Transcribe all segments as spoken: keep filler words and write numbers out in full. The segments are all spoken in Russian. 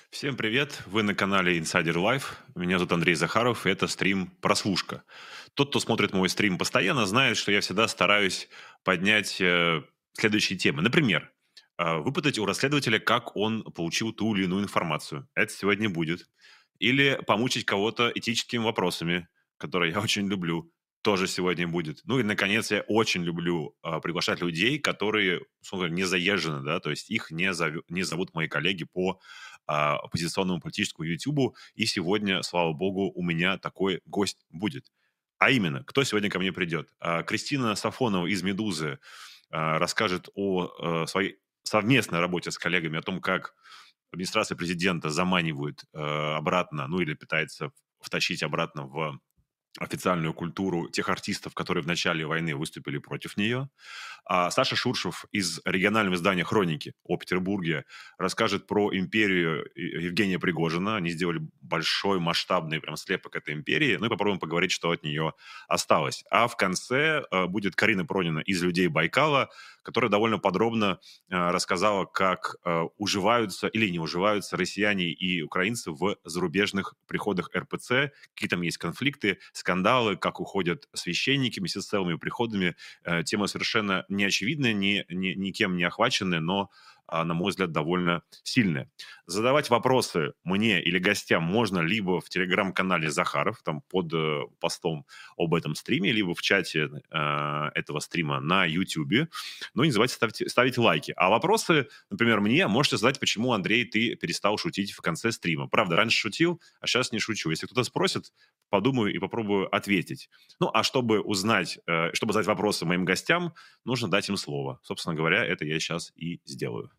Всем привет! Вы на канале Insider Life. Меня зовут Андрей Захаров, и это стрим «Прослушка». Тот, кто смотрит мой стрим постоянно, знает, что я всегда стараюсь поднять э, следующие темы. Например, э, выпытать у расследователя, как он получил ту или иную информацию. Это сегодня будет. Или помучить кого-то этическими вопросами, которые я очень люблю. Тоже сегодня будет. Ну и, наконец, я очень люблю э, приглашать людей, которые, условно говоря, не заезжены, да, то есть их не, зовё- не зовут мои коллеги по а, оппозиционному политическому Ютубу. И сегодня, слава богу, у меня такой гость будет. А именно, кто сегодня ко мне придет? А, Кристина Сафонова из «Медузы» а, расскажет о э, своей совместной работе с коллегами, о том, как администрация президента заманивает э, обратно, ну или пытается втащить обратно в официальную культуру тех артистов, которые в начале войны выступили против нее. А Саша Шуршев из регионального издания «Хроники» о Петербурге расскажет про империю Евгения Пригожина. Они сделали большой, масштабный прям слепок этой империи. Ну и попробуем поговорить, что от нее осталось. А в конце э, будет Карина Пронина из «Людей Байкала», которая довольно подробно э, рассказала, как э, уживаются или не уживаются россияне и украинцы в зарубежных приходах эр пэ цэ, какие там есть конфликты, скандалы, как уходят священники вместе с целыми приходами. Э, Тема совершенно не очевидная, ни, ни, никем не охваченная, но, а, на мой взгляд, довольно сильная. Задавать вопросы мне или гостям можно либо в телеграм-канале Захаров, там под э, постом об этом стриме, либо в чате э, этого стрима на Ютубе. Ну и не забывайте ставить, ставить лайки. А вопросы, например, мне можете задать, почему, Андрей, ты перестал шутить в конце стрима. Правда, раньше шутил, а сейчас не шучу. Если кто-то спросит, подумаю и попробую ответить. Ну, а чтобы узнать, э, чтобы задать вопросы моим гостям, нужно дать им слово. Собственно говоря, это я сейчас и сделаю.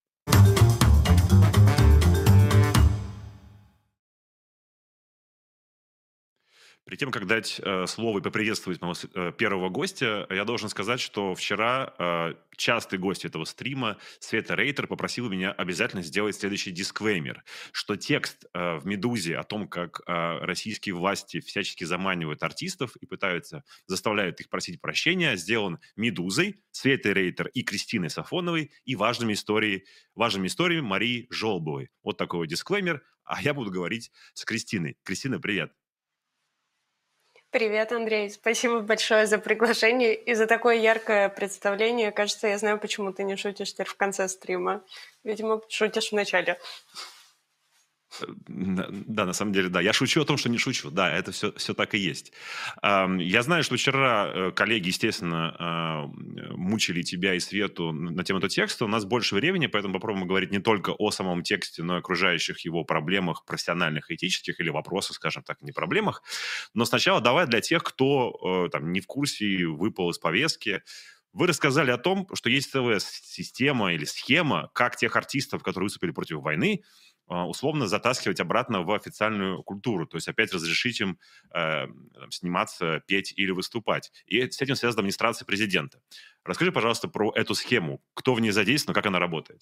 Перед тем, как дать э, слово и поприветствовать моего с- э, первого гостя, я должен сказать, что вчера э, частый гость этого стрима, Света Рейтер, попросила меня обязательно сделать следующий дисклеймер, что текст э, в «Медузе» о том, как э, российские власти всячески заманивают артистов и пытаются, заставляют их просить прощения, сделан «Медузой», Светой Рейтер и Кристиной Сафоновой и важными, историей, важными историями Марии Жолобовой. Вот такой вот дисклеймер, а я буду говорить с Кристиной. Кристина, привет. Привет, Андрей. Спасибо большое за приглашение и за такое яркое представление. Кажется, я знаю, почему ты не шутишь теперь в конце стрима. Видимо, шутишь в начале. Да, да, на самом деле, да. Я шучу о том, что не шучу. Да, это все, все так и есть. Ам, Я знаю, что вчера э, коллеги, естественно, а, мучили тебя и Свету на тему этого текста. У нас больше времени, поэтому попробуем говорить не только о самом тексте, но и окружающих его проблемах профессиональных, этических или вопросах, скажем так, не проблемах. Но сначала давай для тех, кто э, там не в курсе и выпал из повестки. Вы рассказали о том, что есть целая с- система или схема, как тех артистов, которые выступили против войны, а, условно затаскивать обратно в официальную культуру, то есть опять разрешить им э, там, сниматься, петь или выступать. И с этим связана администрация президента. Расскажи, пожалуйста, про эту схему. Кто в ней задействован, как она работает?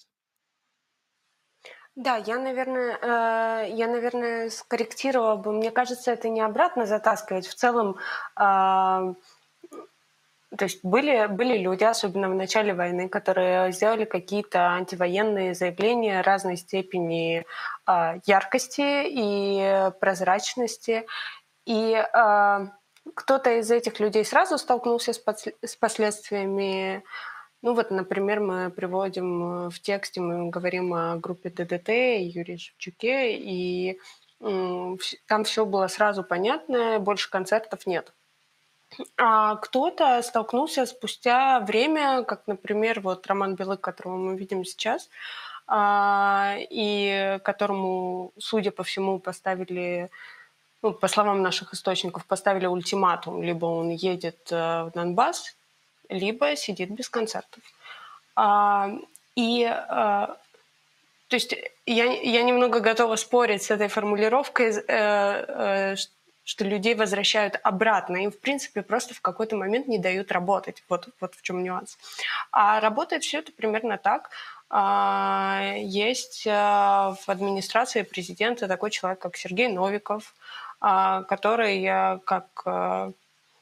Да, я, наверное, э, я, наверное, скорректировала бы. Мне кажется, это не обратно затаскивать. В целом, а, то есть были, были люди, особенно в начале войны, которые сделали какие-то антивоенные заявления разной степени а, яркости и прозрачности. И а, кто-то из этих людей сразу столкнулся с, подс- с последствиями. Ну вот, например, мы приводим э, в тексте, мы говорим о группе дэ дэ тэ, Юрии Шевчуке, и м, вс- там все было сразу понятно, больше концертов нет. А кто-то столкнулся спустя время, как, например, вот Роман Белык, которого мы видим сейчас, а, и которому, судя по всему, поставили, ну, по словам наших источников, поставили ультиматум: либо он едет э, в Донбасс, либо сидит без концертов. А, и, а, то есть я, я немного готова спорить с этой формулировкой, э, э, что людей возвращают обратно. Им, в принципе, просто в какой-то момент не дают работать. Вот, вот в чем нюанс. А работает все это примерно так. А, Есть а, в администрации президента такой человек, как Сергей Новиков, а, который, а, как а,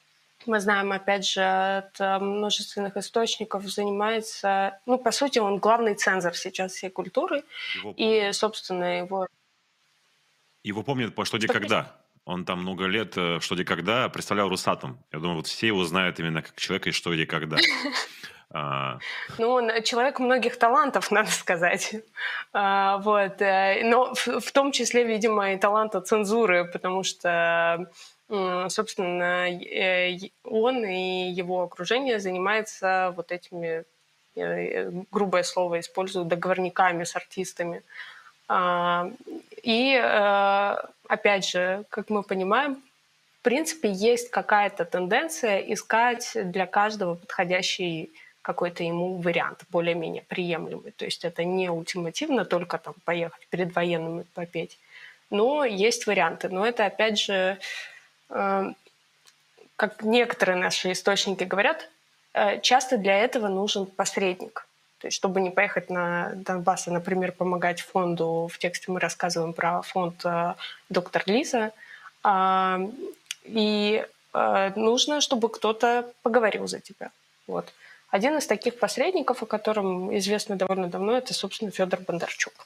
Мы знаем, опять же, от э, множественных источников, занимается, ну, по сути, он главный цензор сейчас всей культуры, Его и, помнят. собственно, его... Его помнят по «Что, где, Что, прости? когда». Он там много лет э, в «Что, где, когда» представлял Росатом. Я думаю, вот все его знают именно как человека из «Что, где, когда». А, Ну, он э, человек многих талантов, надо сказать. А, вот. э, Но в, в том числе, видимо, и таланта цензуры, потому что, м, собственно, э, е- он и его окружение занимается вот этими, э, э, грубое слово использую, договорниками с артистами. А, И, э, опять же, как мы понимаем, в принципе, есть какая-то тенденция искать для каждого подходящий какой-то ему вариант, более-менее приемлемый. То есть это не ультимативно только там поехать перед военными попеть. Но есть варианты. Но это, опять же, э, как некоторые наши источники говорят, э, часто для этого нужен посредник. То есть, чтобы не поехать на Донбасс, а, например, помогать фонду, в тексте мы рассказываем про фонд э, «Доктор Лиза», а, и э, нужно, чтобы кто-то поговорил за тебя. Вот. Один из таких посредников, о котором известно довольно давно, это, собственно, Федор Бондарчук.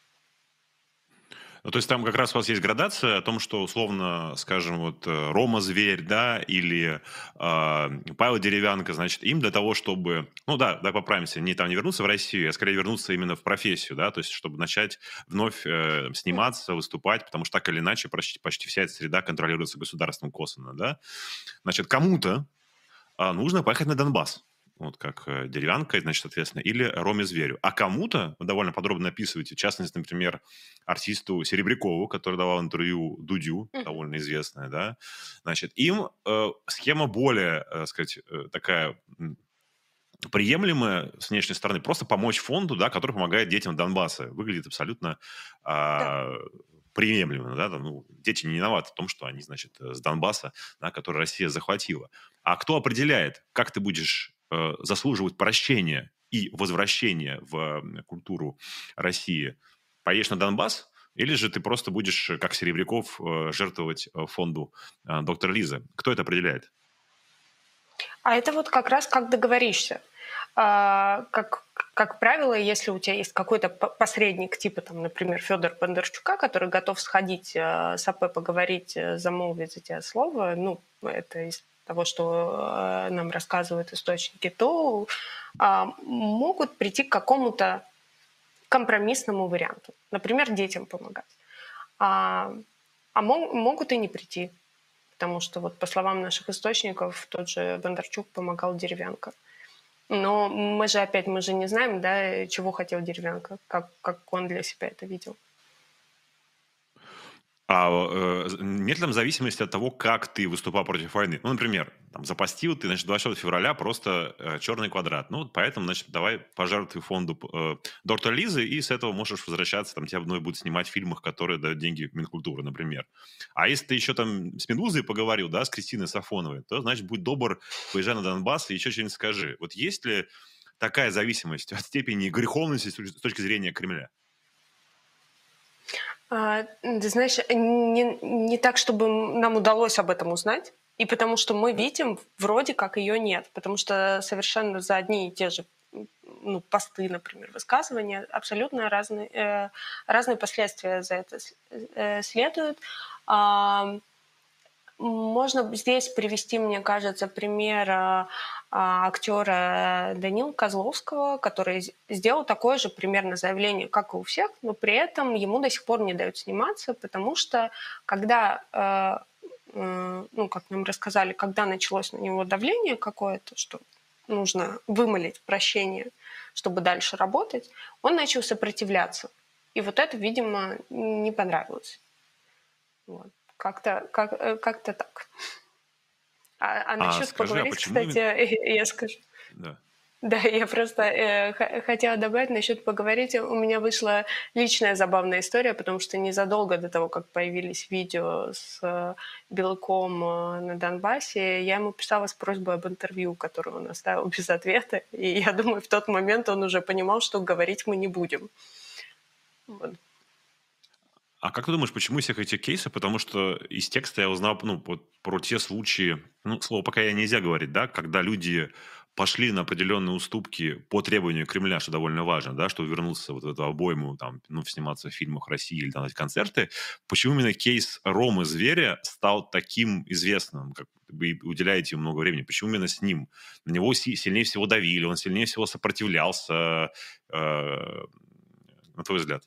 Ну, то есть там как раз у вас есть градация о том, что условно, скажем, вот э, Рома Зверь, да, или а, Павел Деревянко, значит, им для того, чтобы, ну да, да, поправимся, не там не вернуться в Россию, а скорее вернуться именно в профессию, да, то есть чтобы начать вновь э, сниматься, выступать, потому что так или иначе почти, почти вся эта среда контролируется государством косвенно, да. Значит, кому-то а, нужно поехать на Донбасс. Вот как э, Деревянко, значит, соответственно, или Роме Зверю. А кому-то, вы довольно подробно описываете, в частности, например, артисту Серебрякову, который давал интервью Дудю, Мгм. довольно известное, да, значит, им э, схема более, э, сказать, э, такая м, приемлемая с внешней стороны, просто помочь фонду, да, который помогает детям Донбасса. Выглядит абсолютно Да. а, приемлемо, да, там, ну, дети не виноваты в том, что они, значит, э, с Донбасса, да, который Россия захватила. А кто определяет, как ты будешь э, заслуживать прощения и возвращения в м, культуру России? Поедешь на Донбасс, или же ты просто будешь, э, как Серебряков, э, жертвовать э, фонду э, доктора Лизы? Кто это определяет? А это вот как раз как договоришься. А, как, как правило, если у тебя есть какой-то п- посредник, типа, там, например, Федор Бондарчука, который готов сходить э, с АП, поговорить, э, замолвить за тебя слово, ну, это из того, что э, нам рассказывают источники, то а, могут прийти к какому-то компромиссному варианту. Например, детям помогать. А, а мо- могут и не прийти, потому что, вот по словам наших источников, тот же Бондарчук помогал Деревянко. Но мы же опять, мы же не знаем, да, чего хотел Деревянко, как, как он для себя это видел. А э, нет ли там зависимости от того, как ты выступал против войны? Ну, например, там, запостил ты, значит, двадцать шестого февраля просто э, черный квадрат. Ну, вот поэтому, значит, давай пожертвуй фонду э, доктора Лизы, и с этого можешь возвращаться, там, тебя вновь будут снимать в фильмах, которые дают деньги Минкультуры, например. А если ты еще там с Медузой поговорил, да, с Кристиной Сафоновой, то, значит, будь добр, поезжай на Донбасс и еще что-нибудь скажи. Вот есть ли такая зависимость от степени греховности с точки зрения Кремля? А, ты знаешь, не, не так, чтобы нам удалось об этом узнать, и потому что мы видим, вроде как ее нет, потому что совершенно за одни и те же ну, посты, например, высказывания, абсолютно разные, э, разные последствия за это э, следуют. А, Можно здесь привести, мне кажется, пример а, а, актера Данила Козловского, который сделал такое же примерно заявление, как и у всех, но при этом ему до сих пор не дают сниматься, потому что когда, э, э, ну, как нам рассказали, когда началось на него давление какое-то, что нужно вымолить прощение, чтобы дальше работать, он начал сопротивляться. И вот это, видимо, не понравилось. Вот. Как-то как, э, как-то так. А, а А насчет скажи, а поговорить, почему кстати, именно... я скажу. Да. Да, я просто э, х- хотела добавить насчет поговорить. У меня вышла личная забавная история, потому что незадолго до того, как появились видео с э, Белком э, на Донбассе, я ему писала с просьбой об интервью, которое он оставил без ответа. И я думаю, в тот момент он уже понимал, что говорить мы не будем. Вот. А как ты думаешь, почему из всех этих кейсов? Потому что из текста я узнал, ну, вот про те случаи, ну, слово пока я нельзя говорить, да, когда люди пошли на определенные уступки по требованию Кремля, что довольно важно, да, что вернуться вот в эту обойму, там, ну, сниматься в фильмах России или там, эти концерты. Почему именно кейс Ромы Зверя стал таким известным, как вы уделяете ему много времени? Почему именно с ним? На него си- сильнее всего давили, он сильнее всего сопротивлялся, э, на твой взгляд?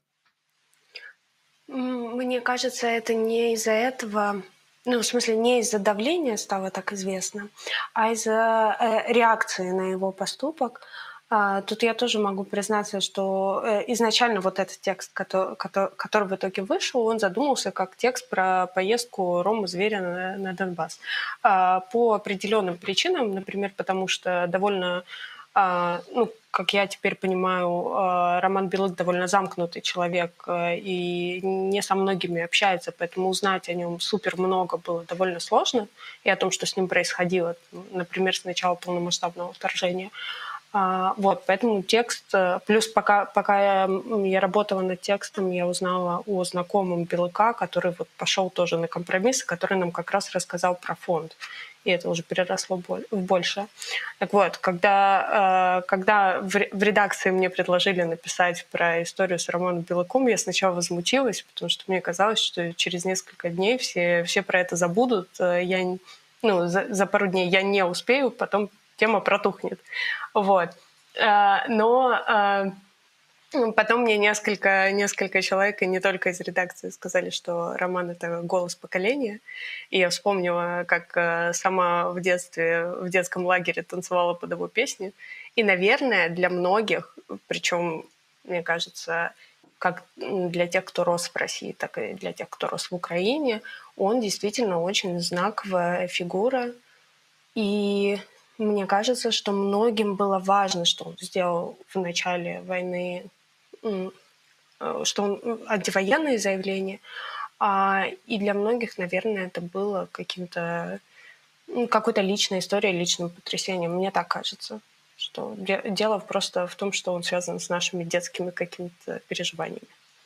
М, Мне кажется, это не из-за этого, ну, в смысле, не из-за давления стало так известно, а из-за э, реакции на его поступок. А, Тут я тоже могу признаться, что э, изначально вот этот текст, который, который в итоге вышел, он задумался как текст про поездку Ромы Зверя на, на Донбасс. А, По определенным причинам, например, потому что довольно а, ну, как я теперь понимаю, а, Роман Белых довольно замкнутый человек а, и не со многими общается, поэтому узнать о нем супер много было довольно сложно, и о том, что с ним происходило, например, с начала полномасштабного вторжения. А, Вот, поэтому текст, э, плюс пока, пока я, м, я работала над текстом, я узнала о знакомом Белыка, который вот пошел тоже на компромисс, который нам как раз рассказал про фонд. И это уже переросло боль- в большее. Так вот, когда, э, когда в ре- в редакции мне предложили написать про историю с Романом Белыком, я сначала возмутилась, потому что мне казалось, что через несколько дней все, все про это забудут. Э, Я, н- ну, за, за пару дней я не успею, потом тема протухнет. Вот. Э, Но э, потом мне несколько, несколько человек, и не только из редакции, сказали, что роман — это голос поколения. И я вспомнила, как э, сама в детстве, в детском лагере танцевала под его песни. И, наверное, для многих, причем, мне кажется, как для тех, кто рос в России, так и для тех, кто рос в Украине, он действительно очень знаковая фигура. И мне кажется, что многим было важно, что он сделал в начале войны, м, э, что он м, антивоенные заявления. А, и для многих, наверное, это было каким-то м, какой-то личной историей, личным потрясением. Мне так кажется, что де- дело просто в том, что он связан с нашими детскими какими-то переживаниями.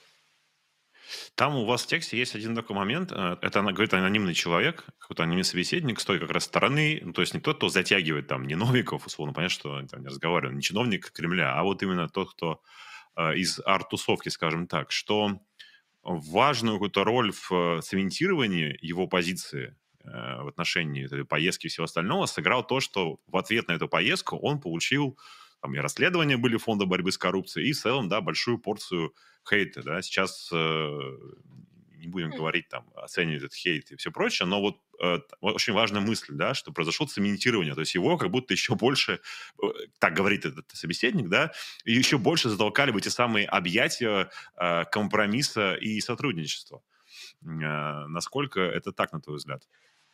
Там у вас в тексте есть один такой момент. э, Это, она говорит, анонимный человек, какой-то анонимный собеседник с той как раз стороны, ну, то есть не тот, кто затягивает там, не Новиков, условно, понятно, что он там не разговаривает, не чиновник Кремля, а вот именно тот, кто э, из арт-тусовки, скажем так, что важную какую-то роль в э, цементировании его позиции э, в отношении этой поездки и всего остального сыграл то, что в ответ на эту поездку он получил, там и расследования были Фонда борьбы с коррупцией, и в целом, да, большую порцию хейта, да. Сейчас э, не будем говорить там, оценивать этот хейт и все прочее, но вот э, очень важная мысль, да, что произошло цементирование, то есть его как будто еще больше, э, так говорит этот собеседник, да, и еще больше затолкали в эти самые объятия э, компромисса и сотрудничества. Э, Насколько это так, на твой взгляд?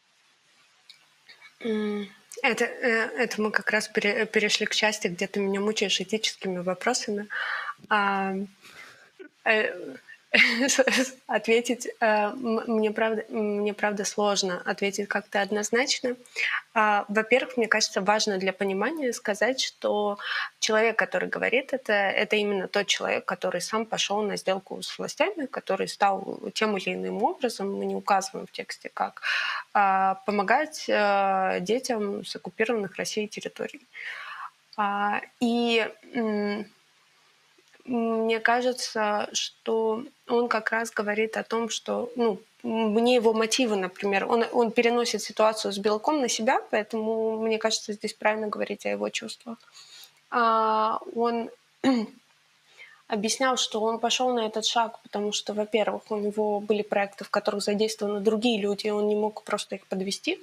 М, Это, э, это мы как раз пере- перешли к части, где ты меня мучаешь этическими вопросами. А, э, Ответить, э, м- мне правда, мне правда сложно ответить как-то однозначно. А, Во-первых, мне кажется, важно для понимания сказать, что человек, который говорит это, это именно тот человек, который сам пошел на сделку с властями, который стал тем или иным образом, мы не указываем в тексте как, а, помогать э, детям с оккупированных Россией территорий. А, И м, мне кажется, что он как раз говорит о том, что, ну, мне его мотивы, например, он, он переносит ситуацию с Белком на себя, поэтому мне кажется, здесь правильно говорить о его чувствах. А, он объяснял, что он пошел на этот шаг, потому что, во-первых, у него были проекты, в которых задействованы другие люди, и он не мог просто их подвести.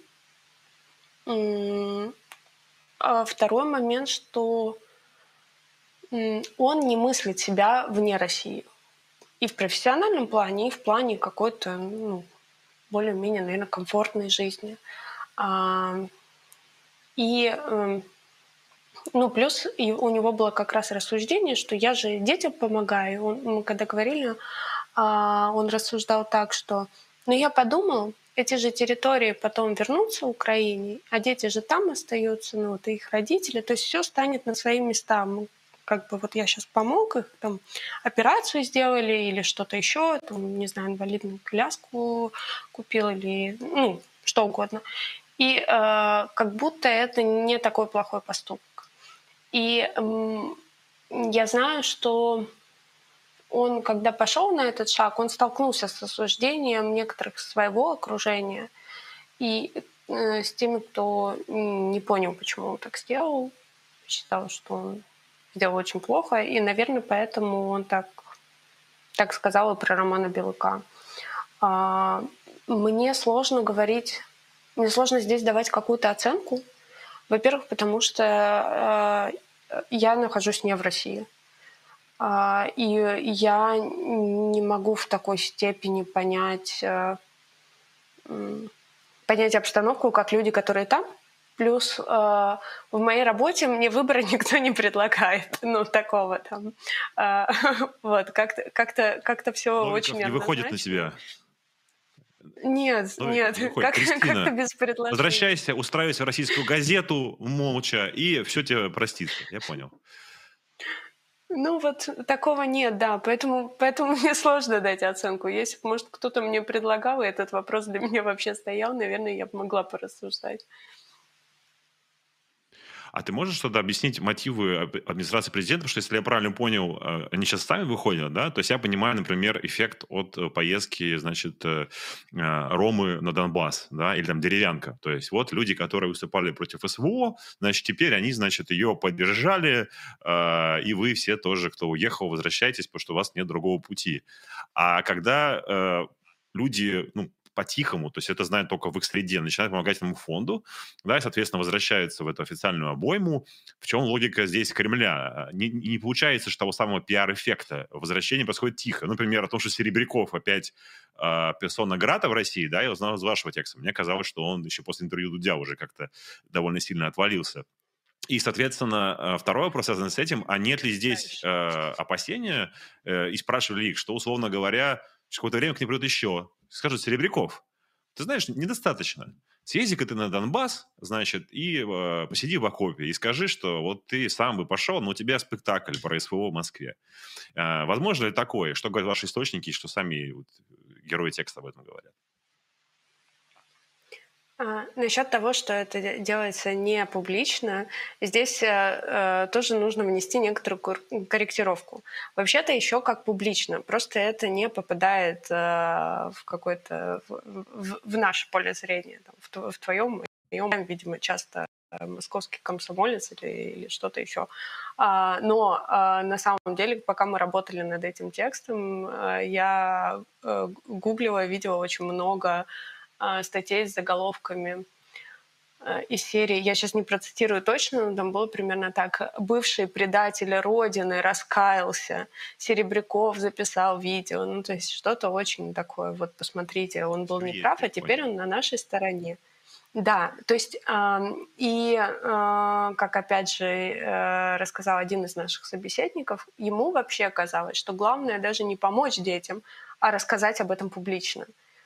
М, А второй момент, что м, он не мыслит себя вне России. И в профессиональном плане, и в плане какой-то, ну, более-менее, наверное, комфортной жизни. А, и, эм, ну, плюс и у него было как раз рассуждение, что я же детям помогаю. Он, мы когда говорили, а, он рассуждал так, что, ну, я подумал, эти же территории потом вернутся Украине, а дети же там остаются, ну, вот и их родители, то есть все станет на свои места. как бы вот я сейчас помог, их там операцию сделали или что-то еще, там, не знаю, инвалидную коляску купил или, ну, что угодно. И э, как будто это не такой плохой поступок. И м, я знаю, что он, когда пошел на этот шаг, он столкнулся с осуждением некоторых своего окружения и э, с теми, кто не понял, почему он так сделал, считал, что он сделал очень плохо, и, наверное, поэтому он так, так сказал и про Романа Белыка. А, мне сложно говорить, мне сложно здесь давать какую-то оценку. Во-первых, потому что э, я нахожусь не в России. А, и я не могу в такой степени понять, э, понять обстановку, как люди, которые там. Плюс э, в моей работе мне выбора никто не предлагает, ну, такого там. Э, вот, как-то, как-то, как-то все Новиков очень не выходит на однозначно. тебя. Нет, Новиков нет, не выходит. как, как-то Кристина, без предложений. возвращайся, устраивайся в российскую газету молча, и все тебе простится. Я понял. Ну вот такого нет, да, поэтому, поэтому мне сложно дать оценку. Если бы, может, кто-то мне предлагал, и этот вопрос для меня вообще стоял, наверное, я бы могла порассуждать. А ты можешь что-то объяснить мотивы ад- администрации президента? Потому что, если я правильно понял, э, они сейчас сами выходят, да? То есть я понимаю, например, эффект от э, поездки, значит, э, э, Ромы на Донбасс, да, или там деревянка. То есть вот люди, которые выступали против СВО, значит, теперь они, значит, ее поддержали, э, и вы все тоже, кто уехал, возвращайтесь, потому что у вас нет другого пути. А когда э, люди, ну, по-тихому, то есть это знают только в их среде, начинают помогать этому фонду, да, и, соответственно, возвращаются в эту официальную обойму. В чем логика здесь Кремля? Не, не получается, что того самого пиар-эффекта возвращение происходит тихо. Например, о том, что Серебряков опять э, персона грата в России, да, я узнал из вашего текста. Мне казалось, что он еще после интервью Дудя уже как-то довольно сильно отвалился. И, соответственно, э, второй вопрос связан с этим. А нет ли здесь э, опасения? Э, и спрашивали их, что, условно говоря, через какое-то время к ним придет еще. Скажут: Серебряков, ты знаешь, недостаточно. Съезди-ка ты на Донбасс, значит, и э, посиди в окопе, и скажи, что вот ты сам бы пошел, но у тебя спектакль про СВО в Москве. Э, возможно ли такое? Что говорят ваши источники, и что сами вот, герои текста об этом говорят? А, насчет того, что это де- делается не публично, здесь э, э, тоже нужно внести некоторую кор- корректировку. Вообще-то еще как публично, просто это не попадает э, в какое-то в, в- в наше поле зрения, там, в, тв- в твоем, моем, видимо, часто э, московский комсомолец или, или что-то еще. А, но а, на самом деле, пока мы работали над этим текстом, э, я э, гуглила, видела очень много а, статей с заголовками э, из серии, я сейчас не процитирую точно, но там было примерно так: «Бывший предатель Родины раскаялся, Серебряков записал видео». Ну, то есть что-то очень такое, вот посмотрите, он был неправ, а Свежее, теперь понял. он на нашей стороне. Да, то есть ам, и, а, как опять же э, рассказал один из наших собеседников, ему вообще казалось, что главное даже не помочь детям, а рассказать об этом публично.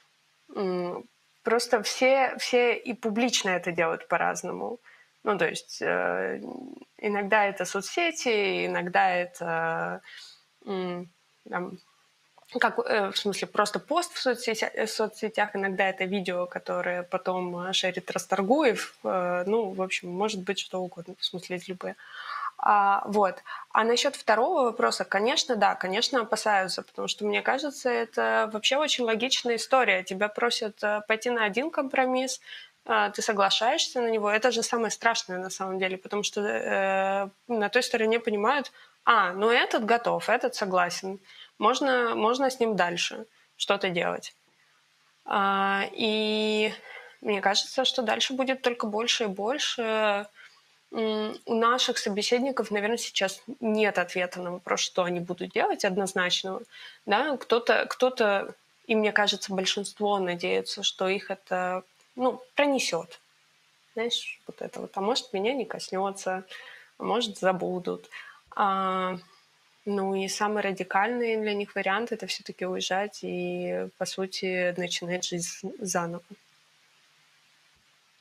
М, Просто все, все и публично это делают по-разному. Ну, то есть э, иногда это соцсети, иногда это м, там, как, э, в смысле, просто пост в соцсетях, в соцсетях, иногда это видео, которое потом э, шерит Расторгуев. Э, ну, в общем, может быть что угодно, в смысле, любые. А, вот. А насчет второго вопроса, конечно, да, конечно, опасаются, потому что, мне кажется, это вообще очень логичная история. Тебя просят э, пойти на один компромисс, э, ты соглашаешься на него. Это же самое страшное на самом деле, потому что э, на той стороне понимают: а, ну этот готов, этот согласен, можно, можно с ним дальше что-то делать. А, и мне кажется, что дальше будет только больше и больше. М, У наших собеседников, наверное, сейчас нет ответа на вопрос, что они будут делать однозначного. Да, кто-то, кто-то, и мне кажется, большинство надеется, что их это, ну, пронесет. Знаешь, вот это вот. А может, меня не коснется, а может, забудут. А, ну и самый радикальный для них вариант — это все-таки уезжать и, по сути, начинать жизнь заново.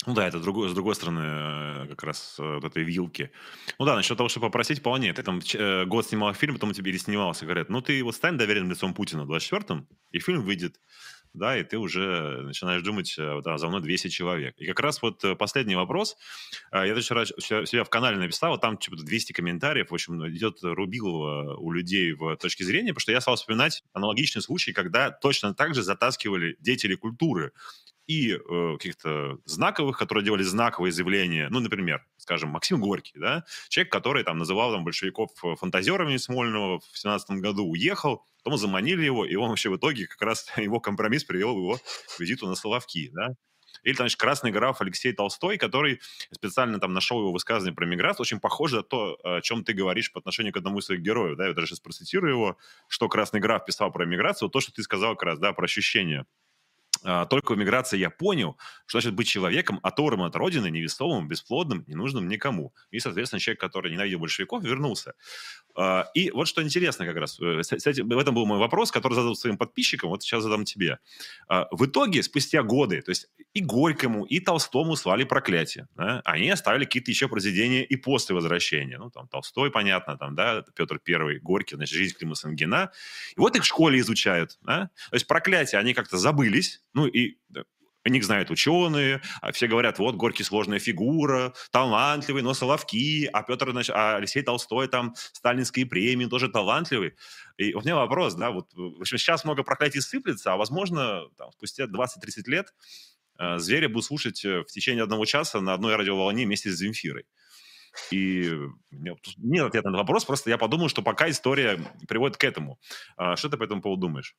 Ну да, это другой, с другой стороны э, как раз э, вот этой вилки. Ну да, насчет того, чтобы попросить, вполне. Ты там ч- э, год снимал фильм, потом тебе или снимался, говорят, ну ты вот стань доверенным лицом Путина в двадцать четвёртом, и фильм выйдет, да, и ты уже начинаешь думать, э, да, за мной двести человек. И как раз вот э, последний вопрос. А, Я даже вчера ся- себя в канале написал, вот там типа двести комментариев, в общем, идет рубилово у людей в точке зрения, потому что я стал вспоминать аналогичный случай, когда точно так же затаскивали деятелей культуры и э, каких-то знаковых, которые делали знаковые заявления. Ну, например, скажем, Максим Горький, да, человек, который там называл там большевиков э, фантазерами Смольного в семнадцатом году, уехал, потом заманили его, и он вообще в итоге как раз его компромисс привел его к визиту на Соловки, да. Или, там, значит, красный граф Алексей Толстой, который специально там нашел его высказывание про миграцию, очень похоже на то, о чем ты говоришь по отношению к одному из своих героев, да, я даже сейчас процитирую его, что красный граф писал про миграцию, то, что ты сказал как раз, да, про ощущения. А, Только в миграции я понял, что значит быть человеком, оторванным от родины, невесомым, бесплодным, ненужным никому. И, соответственно, человек, который ненавидел большевиков, вернулся. А, И вот что интересно как раз, э, с- с этим- в этом был мой вопрос, который задал своим подписчикам, вот сейчас задам тебе. А, В итоге, спустя годы, то есть и Горькому, и Толстому слали проклятие. Да? Они оставили какие-то еще произведения и после возвращения. Ну, там Толстой, понятно, там, да, Петр Первый, Горький, значит, «Жизнь Клима Самгина». И вот их в школе изучают. Да? То есть проклятия, они как-то забылись, ну, и да, о них знают ученые, а все говорят, вот, Горький сложная фигура, талантливый, но Соловки, а Петр, значит, а Алексей Толстой там сталинские премии, тоже талантливый. И у меня вопрос, да, вот, в общем, сейчас много проклятий сыплется, а возможно, там, спустя двадцать-тридцать лет э, зверя будут слушать э, в течение одного часа на одной радиоволне вместе с Земфирой. И у меня тут нет ответа на этот вопрос, просто я подумал, что пока история приводит к этому. А Что ты по этому поводу думаешь?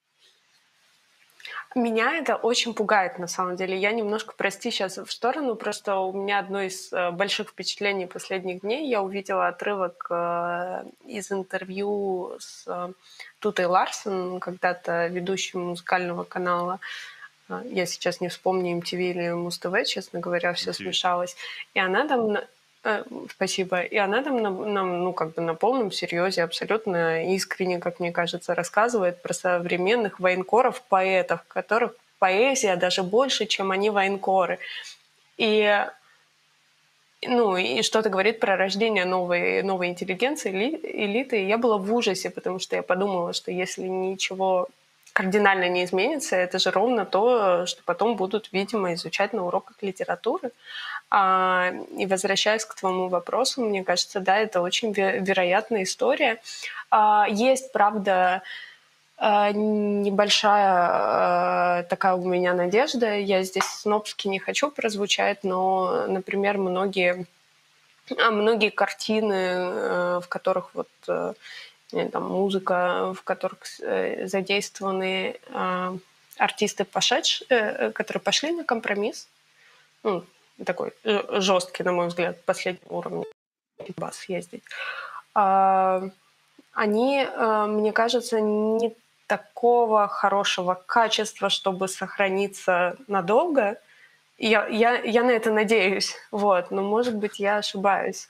Меня это очень пугает, на самом деле. Я немножко, прости, сейчас в сторону, просто у меня одно из э, больших впечатлений последних дней. Я увидела отрывок э, из интервью с э, Тутой Ларсен, когда-то ведущей музыкального канала. Э, Я сейчас не вспомню, эм ти ви или Муз-ТВ, честно говоря, все эм ти ви. смешалось. И она там на- э, Спасибо. И она там нам, нам, ну, как бы на полном серьезе, абсолютно искренне, как мне кажется, рассказывает про современных военкоров, поэтов, которых поэзия даже больше, чем они военкоры. И, ну, и что-то говорит про рождение новой, новой интеллигенции, эли- элиты. И я была в ужасе, потому что я подумала, что если ничего кардинально не изменится, это же ровно то, что потом будут, видимо, изучать на уроках литературы. А, и возвращаясь к твоему вопросу, мне кажется, да, это очень ве- вероятная история. А, есть, правда, а, небольшая а, такая у меня надежда. Я здесь снобски не хочу прозвучать, но, например, многие, а, многие картины, э, в которых вот э, э, там, музыка, в которых э, задействованы а, артисты, пошедшие, э, которые пошли на компромисс, ну, такой э, жесткий, на мой взгляд, последнего уровня бас ездить. А, они, э, мне кажется, не такого хорошего качества, чтобы сохраниться надолго. Я, я, я на это надеюсь, вот, но, может быть, я ошибаюсь.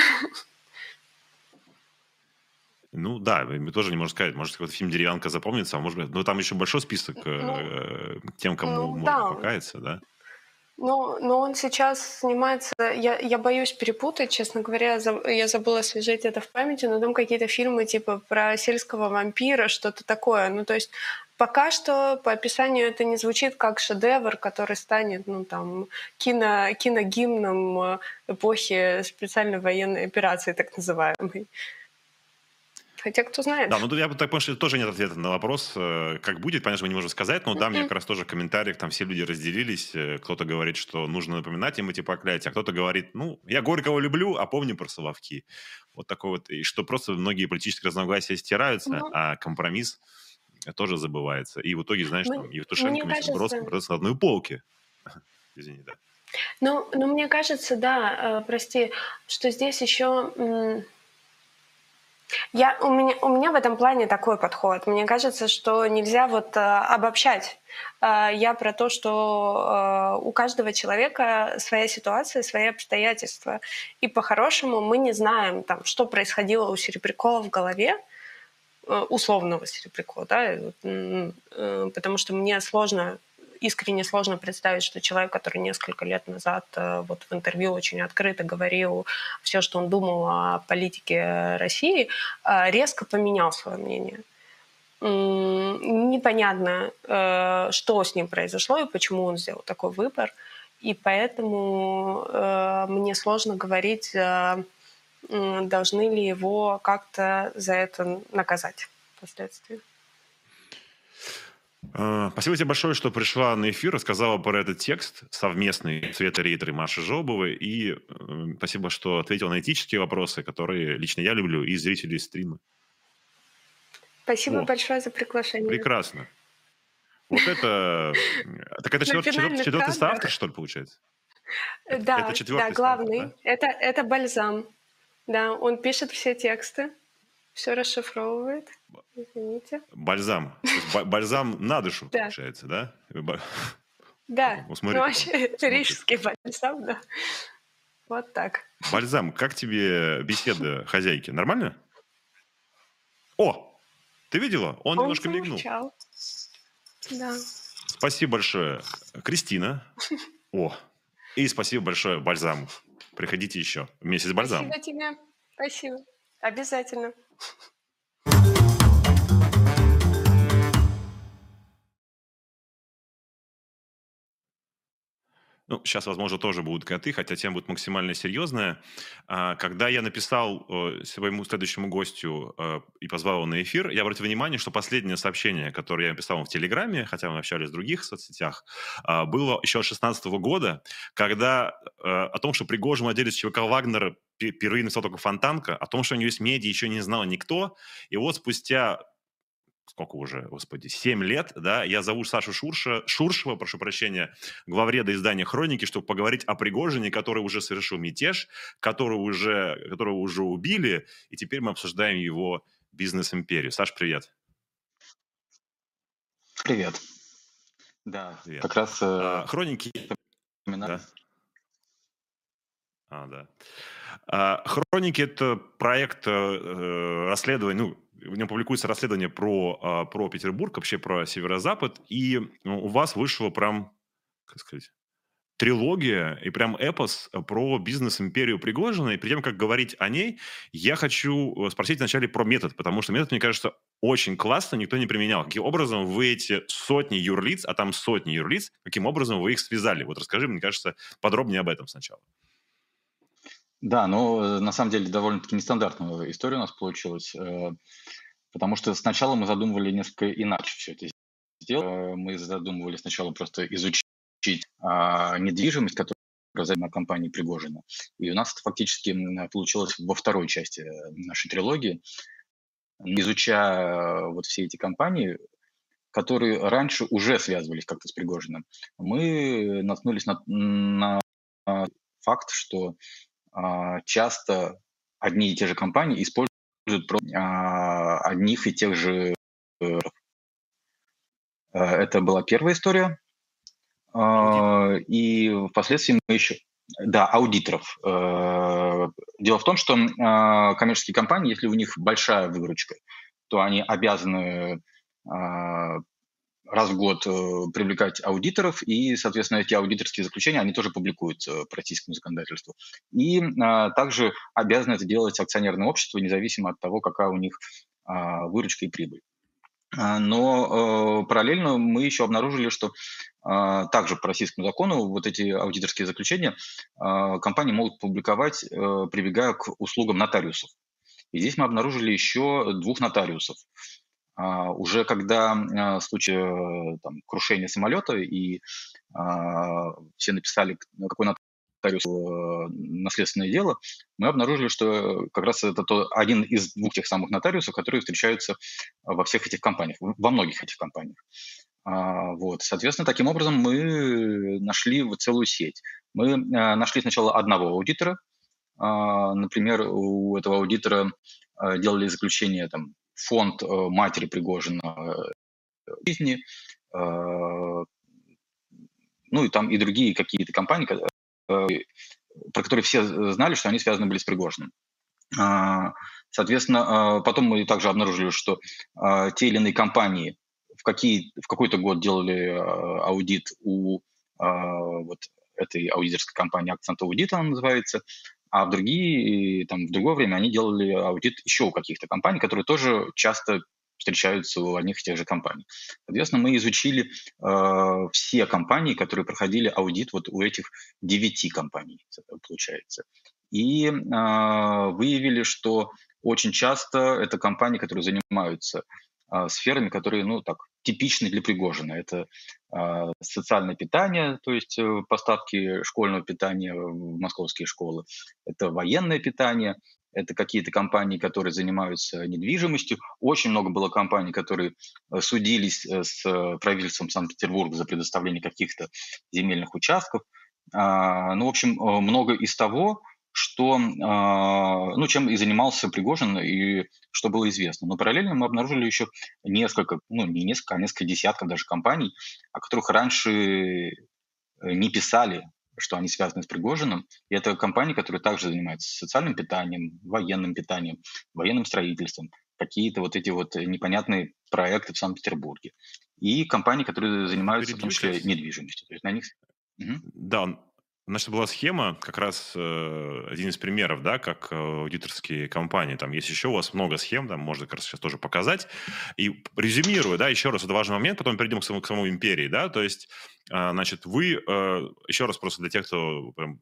Ну да, мы тоже не можем сказать. Может, какой-то фильм «Деревянка» запомнится, а может быть... Но там еще большой список Ну, э, тем, кому ну можно да, покаяться, да? но, но он сейчас снимается... Я, я боюсь перепутать, честно говоря, за- я забыла освежить это в памяти, но там какие-то фильмы типа про сельского вампира, что-то такое. Ну, то есть пока что по описанию это не звучит как шедевр, который станет, ну, там, кино, киногимном э, эпохи специальной военной операции, так называемой. Хотя, кто Да, знает. ну я бы так понял, что тоже нет ответа на вопрос, э, как будет. Понятно, что мы не можем сказать, но да, мне как раз тоже в комментариях там все люди разделились. Э, Кто-то говорит, что нужно напоминать им эти проклятия, а кто-то говорит, ну, я Горького люблю, а помню про Соловки. Вот такой вот. И что просто многие политические разногласия стираются, Ну, а компромисс тоже забывается. И в итоге, знаешь, м- там Евтушенко мне вместе с Бродским кажется, продается на одной полке. Извини, да. ну, ну, мне кажется, да, э, прости, что здесь еще Я, у, меня, у меня в этом плане такой подход. Мне кажется, что нельзя вот э, обобщать. Э, я про то, что э, у каждого человека своя ситуация, свои обстоятельства. И по-хорошему мы не знаем, там, что происходило у Серебрякова в голове, э, условного Серебрякова, да, и вот, м, э, потому что мне сложно искренне сложно представить, что человек, который несколько лет назад вот в интервью очень открыто говорил все, что он думал о политике России, резко поменял свое мнение. Непонятно, что с ним произошло и почему он сделал такой выбор. И поэтому мне сложно говорить, должны ли его как-то за это наказать впоследствии. Спасибо тебе большое, что пришла на эфир, рассказала про этот текст совместный Света Рейтер и Маши Жолобовой. И спасибо, что ответила на этические вопросы, которые лично я люблю, и зрители стрима. Спасибо О, большое за приглашение. Прекрасно. Вот это... Так это четвертый, четвертый, четвертый соавтор, что ли, получается? Да, это четвертый да, главный. соавтор, да? Это, это Бальзам. Да, он пишет все тексты, все расшифровывает. Извините. Бальзам. То есть бальзам на душу, Да. получается, да? Да, Ну, ну вообще рижский бальзам, да. Вот так. Бальзам, как тебе беседа хозяйки? Нормально? О! Ты видела? Он, Он немножко мигнул. замолчал. Да. Спасибо большое, Кристина. О! И спасибо большое Бальзаму. Приходите еще вместе с Бальзамом. Спасибо тебе. Спасибо. Обязательно. Ну, сейчас, возможно, тоже будут коты, хотя тема будет максимально серьезная. А, Когда я написал э, своему следующему гостю э, и позвал его на эфир, я обратил внимание, что последнее сообщение, которое я написал ему в Телеграме, хотя мы общались в других соцсетях, а, было еще с шестнадцатого года, когда э, о том, что Пригожин владелец ЧВК Вагнера впервые написал только Фонтанка, о том, что у него есть медиа, еще не знал никто. И вот спустя... сколько уже, господи, семь лет, да, я зову Сашу Шурша, Шуршева, прошу прощения, главреда издания «Хроники», чтобы поговорить о Пригожине, который уже совершил мятеж, который уже, которого уже убили, и теперь мы обсуждаем его бизнес-империю. Саш, привет. Привет. Да, Привет. как раз... А, «Хроники». Да. А, да. А, «Хроники» — это проект э, расследования, ну, в нем публикуется расследование про, про Петербург, вообще про Северо-Запад, и у вас вышло прям, как сказать, трилогия и прям эпос про бизнес-империю Пригожина. И перед тем, как говорить о ней, я хочу спросить вначале про метод, потому что метод, мне кажется, очень классно, никто не применял. Каким образом вы эти сотни юрлиц, а там сотни юрлиц, каким образом вы их связали? Вот расскажи, мне кажется, подробнее об этом сначала. Да, ну, на самом деле, довольно-таки нестандартная история у нас получилась, потому что сначала мы задумывали несколько иначе все это сделать. Мы задумывали сначала просто изучить недвижимость, которая на компании Пригожина. И у нас это фактически получилось во второй части нашей трилогии. Изучая вот все эти компании, которые раньше уже связывались как-то с Пригожиным, мы наткнулись на, на факт, что часто одни и те же компании используют одних и тех же. Это была первая история. Аудиторов. И впоследствии мы еще... Да, аудиторов. Дело в том, что коммерческие компании, если у них большая выручка, то они обязаны раз в год привлекать аудиторов, и, соответственно, эти аудиторские заключения, они тоже публикуются по российскому законодательству. И а, также обязаны это делать акционерное общество, независимо от того, какая у них а, выручка и прибыль. А, но а, параллельно мы еще обнаружили, что а, также по российскому закону вот эти аудиторские заключения а, компании могут публиковать, а, прибегая к услугам нотариусов. И здесь мы обнаружили еще двух нотариусов. Uh, уже когда uh, случай uh, там, крушения самолета, и uh, все написали, какой нотариус uh, наследственное дело, мы обнаружили, что как раз это то, один из двух тех самых нотариусов, которые встречаются во всех этих компаниях, во многих этих компаниях. Uh, вот. Соответственно, таким образом мы нашли вот целую сеть. Мы uh, нашли сначала одного аудитора. Uh, например, у этого аудитора uh, делали заключение там, фонд э, матери Пригожина э, жизни, э, ну и там и другие какие-то компании, э, про которые все знали, что они связаны были с Пригожиным. Э, соответственно, э, потом мы также обнаружили, что э, те или иные компании в, какие, в какой-то год делали аудит у вот этой аудиторской компании Accent Audit, она называется, а в другие, там, в другое время они делали аудит еще у каких-то компаний, которые тоже часто встречаются у одних и тех же компаний. Соответственно, мы изучили э, все компании, которые проходили аудит вот у этих девяти компаний, получается. И э, выявили, что очень часто это компании, которые занимаются э, сферами, которые, ну, так, типичны для Пригожина. Это э, социальное питание, то есть э, поставки школьного питания в московские школы. Это военное питание. Это какие-то компании, которые занимаются недвижимостью. Очень много было компаний, которые судились с правительством Санкт-Петербурга за предоставление каких-то земельных участков. Ну, в общем, много из того, что, ну, чем и занимался Пригожин, и что было известно. Но параллельно мы обнаружили еще несколько, ну, не несколько, а несколько десятков даже компаний, о которых раньше не писали, что они связаны с Пригожиным. И это компании, которые также занимаются социальным питанием, военным питанием, военным строительством, какие-то вот эти вот непонятные проекты в Санкт-Петербурге. И компании, которые занимаются, в том числе, недвижимостью. То есть на них... Угу. Да, значит, была схема, как раз э, один из примеров, да, как э, аудиторские компании. Там есть еще у вас много схем, там можно как раз сейчас тоже показать. И резюмирую, да, еще раз, это важный момент, потом перейдем к самому, к самому империи, да, то есть, э, значит, вы, э, еще раз просто для тех, кто прям,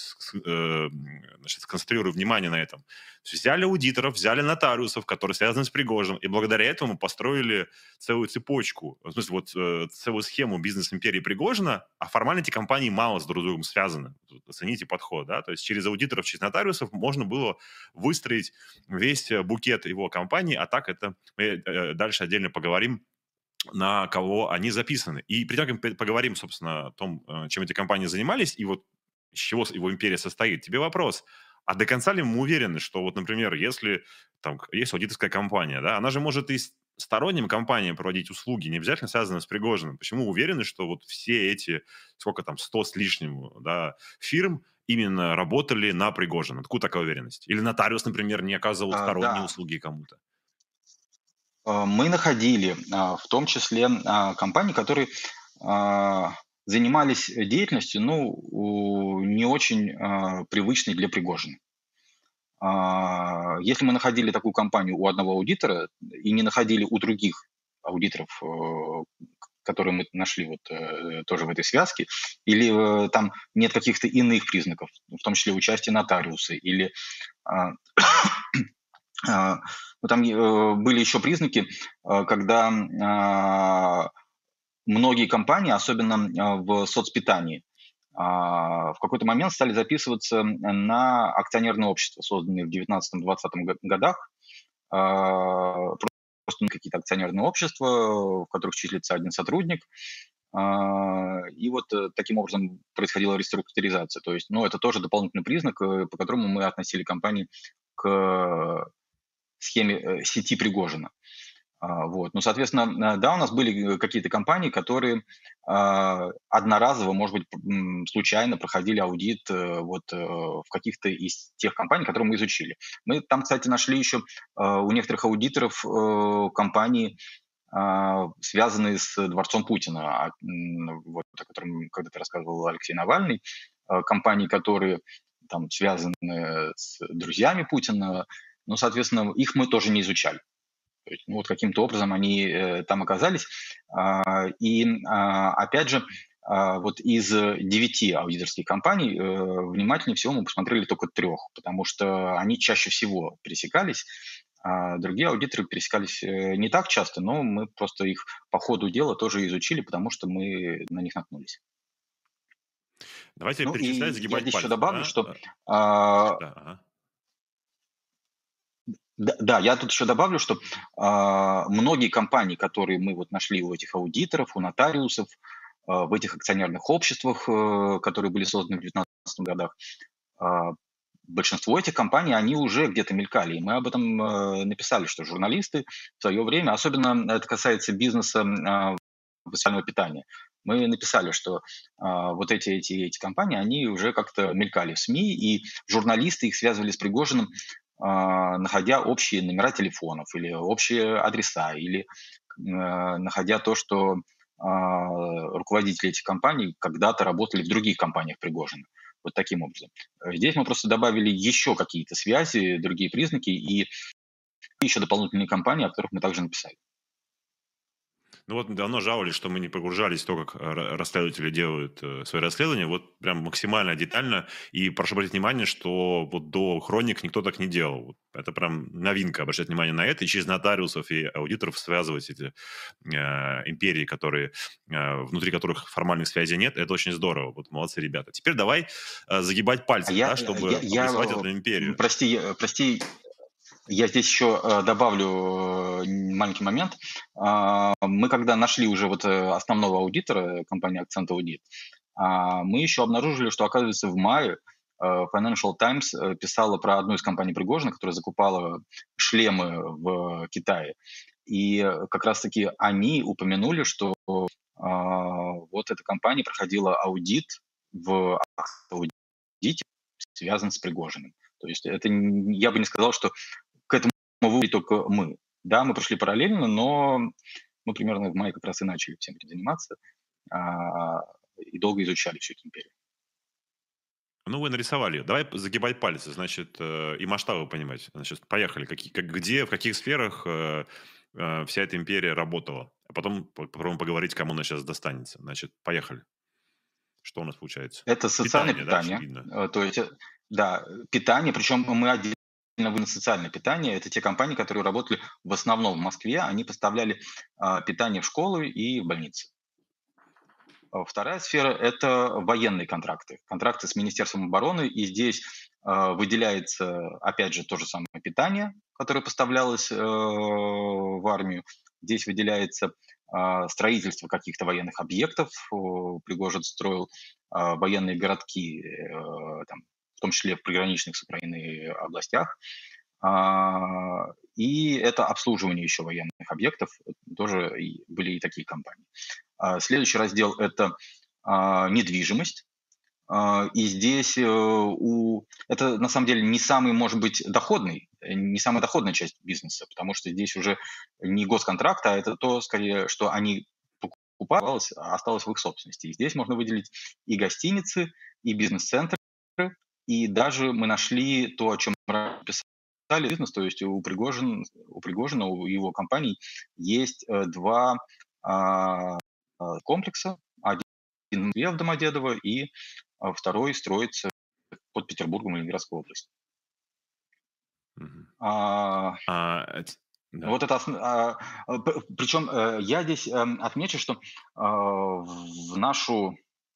э, значит, сконцентрирую внимание на этом, взяли аудиторов, взяли нотариусов, которые связаны с Пригожиным, и благодаря этому построили целую цепочку, в смысле, вот э, целую схему бизнес-империи Пригожина, а формально эти компании мало с друг другом связаны. Оцените подход, да, то есть через аудиторов, через нотариусов можно было выстроить весь букет его компаний, а так это мы дальше отдельно поговорим, на кого они записаны. И придем поговорим, собственно, о том, чем эти компании занимались, и вот из чего его империя состоит. Тебе вопрос, а до конца ли мы уверены, что вот, например, если там есть аудиторская компания, да, она же может и сторонним компаниям проводить услуги, не обязательно связанные с Пригожиным. Почему уверены, что вот все эти, сколько там, сто с лишним, да, фирм именно работали на Пригожина? Откуда такая уверенность? Или нотариус, например, не оказывал а, сторонние да. услуги кому-то? Мы находили в том числе компании, которые занимались деятельностью, ну, не очень привычной для Пригожина. Если мы находили такую компанию у одного аудитора и не находили у других аудиторов, которые мы нашли вот тоже в этой связке, или там нет каких-то иных признаков, в том числе участия нотариуса, или ну, там были еще признаки, когда многие компании, особенно в соцпитании, в какой-то момент стали записываться на акционерное общество, созданное в девятнадцатом-двадцатом годах. Просто какие-то акционерные общества, в которых числится один сотрудник. И вот таким образом происходила реструктуризация. То есть, ну, это тоже дополнительный признак, по которому мы относили компании к схеме сети Пригожина. Вот. Ну, соответственно, да, у нас были какие-то компании, которые одноразово, может быть, случайно проходили аудит вот в каких-то из тех компаний, которые мы изучили. Мы там, кстати, нашли еще у некоторых аудиторов компании, связанные с дворцом Путина, вот, о котором когда-то рассказывал Алексей Навальный, компании, которые там связаны с друзьями Путина. Ну, соответственно, их мы тоже не изучали. То есть, ну, вот каким-то образом они э, там оказались. А, и, а, опять же, а, вот из девяти аудиторских компаний э, внимательнее всего мы посмотрели только трех, потому что они чаще всего пересекались. А другие аудиторы пересекались э, не так часто, но мы просто их по ходу дела тоже изучили, потому что мы на них наткнулись. Давайте ну, перечислять, загибать я здесь пальцы. еще добавлю, да? что... А, да, ага. Да, да, я тут еще добавлю, что э, многие компании, которые мы вот нашли у этих аудиторов, у нотариусов, э, в этих акционерных обществах, э, которые были созданы в девятнадцатом годах, э, большинство этих компаний, они уже где-то мелькали. И мы об этом э, написали, что журналисты в свое время, особенно это касается бизнеса э, социального питания, мы написали, что э, вот эти, эти, эти компании, они уже как-то мелькали в СМИ, и журналисты их связывали с Пригожиным, находя общие номера телефонов или общие адреса, или находя то, что руководители этих компаний когда-то работали в других компаниях Пригожина. Вот таким образом. Здесь мы просто добавили еще какие-то связи, другие признаки и еще дополнительные компании, о которых мы также написали. Ну вот давно жаловались, что мы не погружались в то, как расследователи делают свои расследования, вот прям максимально детально. И прошу обратить внимание, что вот до хроник никто так не делал. Это прям новинка, обращать внимание на это. И через нотариусов и аудиторов связывать эти э, империи, которые, э, внутри которых формальных связей нет. Это очень здорово. Вот молодцы ребята. Теперь давай э, загибать пальцы, я, да, чтобы я, я, обрисовать эту империю. Прости, прости. Я здесь еще добавлю маленький момент. Мы когда нашли уже вот основного аудитора, компании Accent Audit, мы еще обнаружили, что, оказывается, в мае Financial Times писала про одну из компаний Пригожина, которая закупала шлемы в Китае. И как раз-таки они упомянули, что вот эта компания проходила аудит в аудите, связан с Пригожиным. То есть это, я бы не сказал, что к этому вывели только мы. Да, мы прошли параллельно, но мы примерно в мае как раз и начали всем этим заниматься а, и долго изучали всю эту империю. Ну, вы нарисовали. Давай загибать пальцы, значит, э, и масштабы понимать. Значит, поехали. Какие, как, где, в каких сферах э, э, вся эта империя работала. А потом попробуем поговорить, кому она сейчас достанется. Значит, поехали. Что у нас получается? Это социальное питание, питание. Да, то есть, да, питание, причем мы отдельно на социальное питание. Это те компании, которые работали в основном в Москве. Они поставляли а, питание в школы и в больницы. Вторая сфера – это военные контракты. Контракты с Министерством обороны. И здесь э, выделяется, опять же, то же самое питание, которое поставлялось э, в армию. Здесь выделяется э, строительство каких-то военных объектов. Пригожин строил э, военные городки, э, там, в том числе в приграничных с Украиной областях. А, и это обслуживание еще военных объектов, тоже были и такие компании. Следующий раздел – это недвижимость. И здесь у... это на самом деле не самый, может быть, доходный, не самая доходная часть бизнеса, потому что здесь уже не госконтракт, а это то, скорее, что они покупали, осталось в их собственности. И здесь можно выделить и гостиницы, и бизнес-центры, и даже мы нашли то, о чем мы писали, бизнес, то есть у Пригожина, у Пригожина, у его компаний есть два а, комплекса. Один в Москве, в Домодедово, и второй строится под Петербургом и Ленинградской области. Угу. А, а, да. Вот это, а, причем я здесь отмечу, что в нашу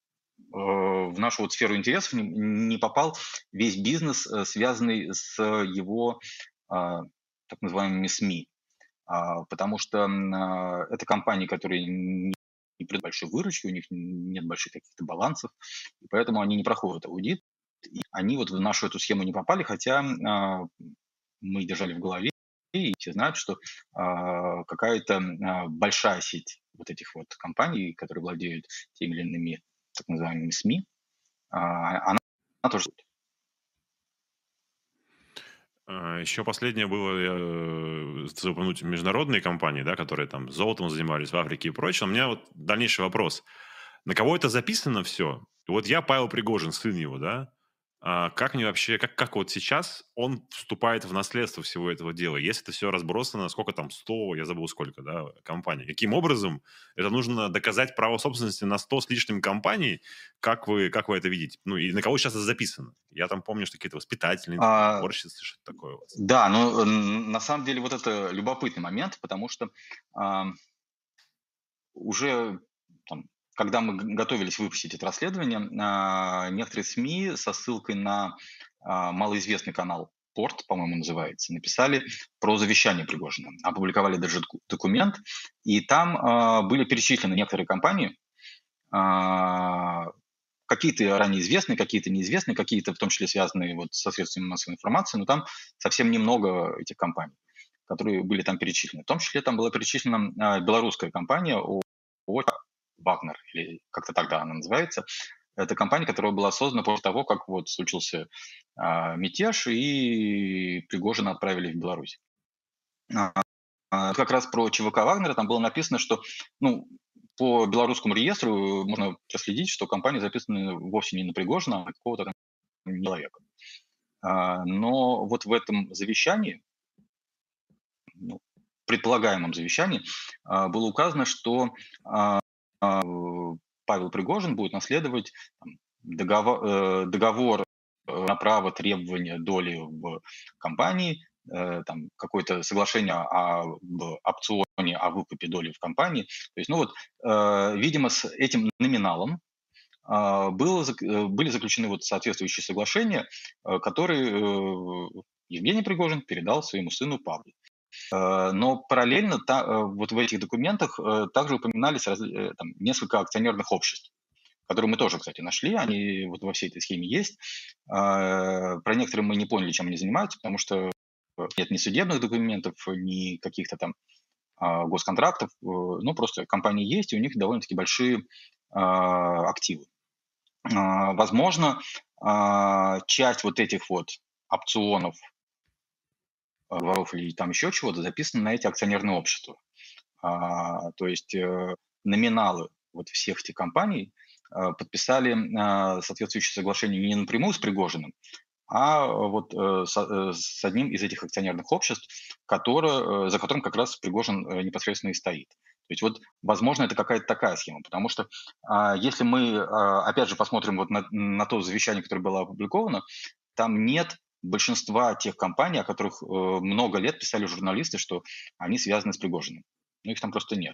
в нашу вот сферу интересов не, не попал весь бизнес, связанный с его так называемыми СМИ, потому что это компании, которые не не придают большой выручки, у них нет больших каких-то балансов, и поэтому они не проходят аудит. И они вот в нашу эту схему не попали, хотя а, мы держали в голове, и все знают, что а, какая-то а, большая сеть вот этих вот компаний, которые владеют теми или иными так называемыми СМИ, а, она, она тоже... Еще последнее было, я упомянуть международные компании, да, которые там золотом занимались в Африке и прочее. У меня вот дальнейший вопрос. На кого это записано все? Вот я Павел Пригожин, сын его, да? А как мне вообще, как, как вот сейчас он вступает в наследство всего этого дела? Если это все разбросано, сколько там, сто, я забыл сколько, да, компаний. Каким образом это нужно доказать право собственности на сто с лишним компаний? Как вы, как вы это видите? Ну, и на кого сейчас это записано? Я там помню, что какие-то воспитательные, А, уборщицы, что-то такое. Вот. Да, ну, на самом деле вот это любопытный момент, потому что а, уже там, когда мы готовились выпустить это расследование, некоторые СМИ со ссылкой на малоизвестный канал Порт, по-моему, называется, написали про завещание Пригожина, опубликовали даже документ, и там были перечислены некоторые компании, какие-то ранее известные, какие-то неизвестные, какие-то в том числе связанные вот со средствами массовой информации, но там совсем немного этих компаний, которые были там перечислены. В том числе там была перечислена белорусская компания Вагнер, или как-то тогда она называется. Это компания, которая была создана после того, как вот случился а, мятеж, и Пригожина отправили в Беларусь. А, как раз про ЧВК Вагнера там было написано, что ну, по белорусскому реестру можно проследить, что компания записана вовсе не на Пригожина, а на какого-то там человека. Но вот в этом завещании, ну, предполагаемом завещании, было указано, что Павел Пригожин будет наследовать там, договор, договор на право требования доли в компании, там какое-то соглашение об опционе, о выкупе доли в компании. То есть, ну вот, видимо, с этим номиналом было, были заключены вот соответствующие соглашения, которые Евгений Пригожин передал своему сыну Павлу. Но параллельно та, вот в этих документах также упоминались раз, там, несколько акционерных обществ, которые мы тоже, кстати, нашли, они вот во всей этой схеме есть. Про некоторые мы не поняли, чем они занимаются, потому что нет ни судебных документов, ни каких-то там госконтрактов, ну просто компании есть, и у них довольно-таки большие активы. Возможно, часть вот этих вот опционов, договоров или там еще чего-то записано на эти акционерные общества. То есть номиналы вот всех этих компаний подписали соответствующее соглашение не напрямую с Пригожиным, а вот с одним из этих акционерных обществ, который, за которым как раз Пригожин непосредственно и стоит. То есть вот, возможно, это какая-то такая схема, потому что если мы, опять же, посмотрим вот на, на то завещание, которое было опубликовано, там нет большинства тех компаний, о которых много лет писали журналисты, что они связаны с Пригожиным. Ну, их там просто нет.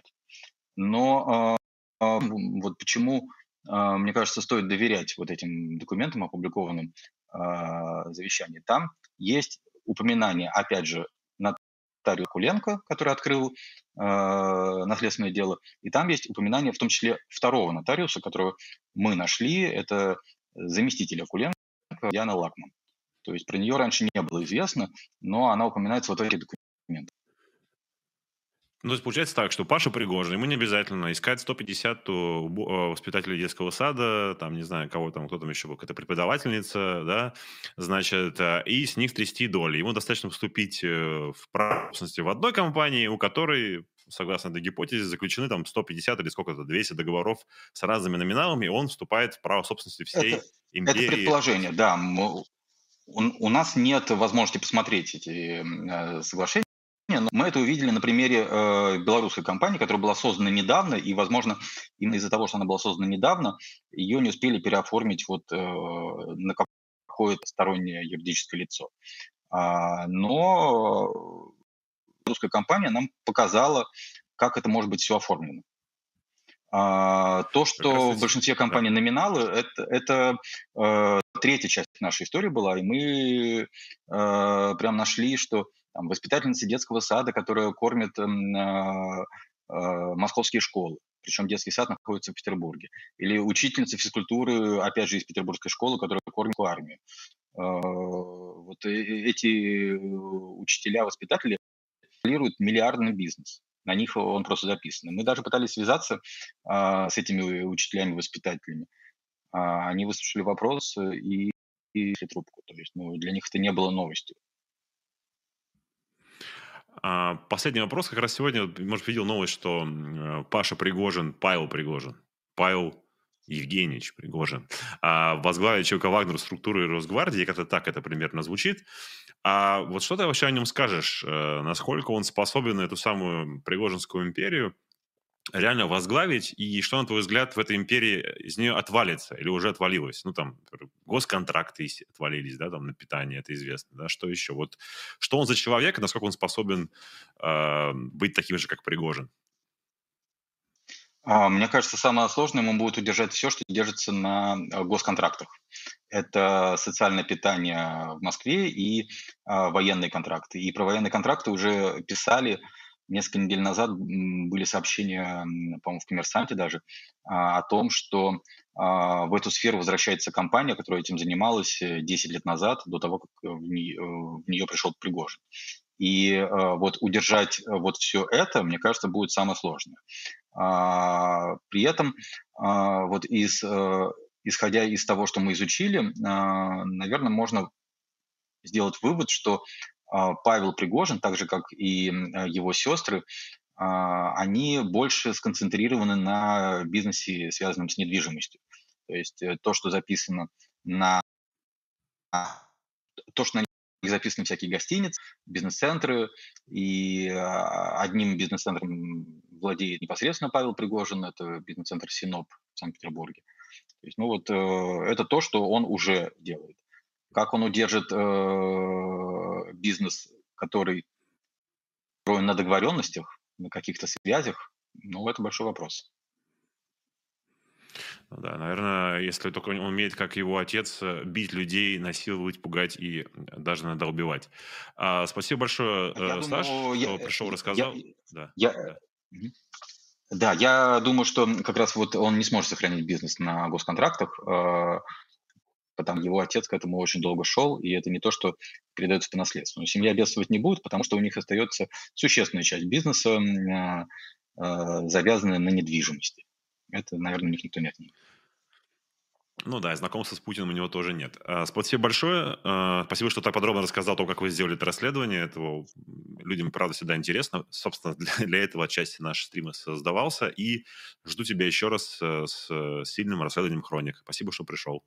Но вот почему, мне кажется, стоит доверять вот этим документам, опубликованным в завещании. Там есть упоминание, опять же, нотариуса Куленко, который открыл наследственное дело, и там есть упоминание в том числе второго нотариуса, которого мы нашли, это заместителя Куленко Яна Лакман. То есть про нее раньше не было известно, но она упоминается вот в этих документах. Ну, то есть получается так, что Паша Пригожин, ему не обязательно искать сто пятьдесят воспитателей детского сада, там, не знаю, кого там, кто там еще был, какая-то преподавательница, да, значит, и с них трясти доли. Ему достаточно вступить в право собственности в одной компании, у которой, согласно этой гипотезе, заключены там сто пятьдесят или сколько-то, двести договоров с разными номиналами, и он вступает в право собственности всей это, империи. Это предположение, да. Мы, у, у нас нет возможности посмотреть эти э, соглашения. Но мы это увидели на примере э, белорусской компании, которая была создана недавно, и, возможно, именно из-за того, что она была создана недавно, ее не успели переоформить вот, э, на какое-то стороннее юридическое лицо. А, но белорусская компания нам показала, как это может быть все оформлено. А, то, что в большинстве компаний да. номиналы, это, это э, третья часть нашей истории была, и мы э, прям нашли, что там, воспитательницы детского сада, которая кормит э, э, московские школы, причем детский сад находится в Петербурге, или учительница физкультуры, опять же, из петербургской школы, которая кормит армию. Э, вот эти учителя-воспитатели контролируют миллиардный бизнес. На них он просто записан. Мы даже пытались связаться а, с этими учителями-воспитателями. А, они выслушали вопрос и, и трубку. То есть ну, для них это не было новостью. А, последний вопрос. Как раз сегодня, может, видел новость, что Паша Пригожин, Павел Пригожин, Павел Евгеньевич Пригожин, а, возглавит ЧВК Вагнер структуры Росгвардии, как-то так это примерно звучит. А вот что ты вообще о нем скажешь? Насколько он способен эту самую Пригожинскую империю реально возглавить? И что, на твой взгляд, в этой империи из нее отвалится или уже отвалилось? Ну, там, госконтракты отвалились, да, там, на питание, это известно, да, что еще? Вот, что он за человек и насколько он способен э, быть таким же, как Пригожин? Мне кажется, самое сложное ему будет удержать все, что держится на госконтрактах. Это социальное питание в Москве и а, военные контракты. И про военные контракты уже писали несколько недель назад, были сообщения, по-моему, в «Коммерсанте» даже, а, о том, что а, в эту сферу возвращается компания, которая этим занималась десять лет назад, до того, как в нее, в нее пришел Пригожин. И а, вот удержать вот все это, мне кажется, будет самое сложное. А, при этом а, вот из, а, исходя из того, что мы изучили, а, наверное, можно сделать вывод, что Павел Пригожин, так же как и его сестры, они больше сконцентрированы на бизнесе, связанном с недвижимостью. То есть то, что записано на то, что на них записаны всякие гостиницы, бизнес-центры, и одним бизнес-центром владеет непосредственно Павел Пригожин, это бизнес-центр «Синоп» в Санкт-Петербурге. То есть, ну вот это то, что он уже делает. Как он удержит э, бизнес, который построен на договоренностях, на каких-то связях, ну, это большой вопрос. Ну да, наверное, если только он умеет, как его отец, бить людей, насиловать, пугать и даже иногда убивать. А, спасибо большое, Я э, Саш, думаю, что я, пришел, я, рассказал. я, Да, я, да. мгм. Да, я думаю, что как раз вот он не сможет сохранить бизнес на госконтрактах, э, потому что его отец к этому очень долго шел, и это не то, что передается по наследству. Но семья бедствовать не будет, потому что у них остается существенная часть бизнеса, э, э, завязанная на недвижимости. Это, наверное, у них никто не отнимет. Ну да, и знакомства с Путиным у него тоже нет. А, Спасибо большое. А, Спасибо, что так подробно рассказал о том, как вы сделали это расследование. Этого м, людям, правда, всегда интересно. Собственно, для, для этого отчасти наш стрим и создавался. И жду тебя еще раз э, с э, сильным расследованием хроник. Спасибо, что пришел.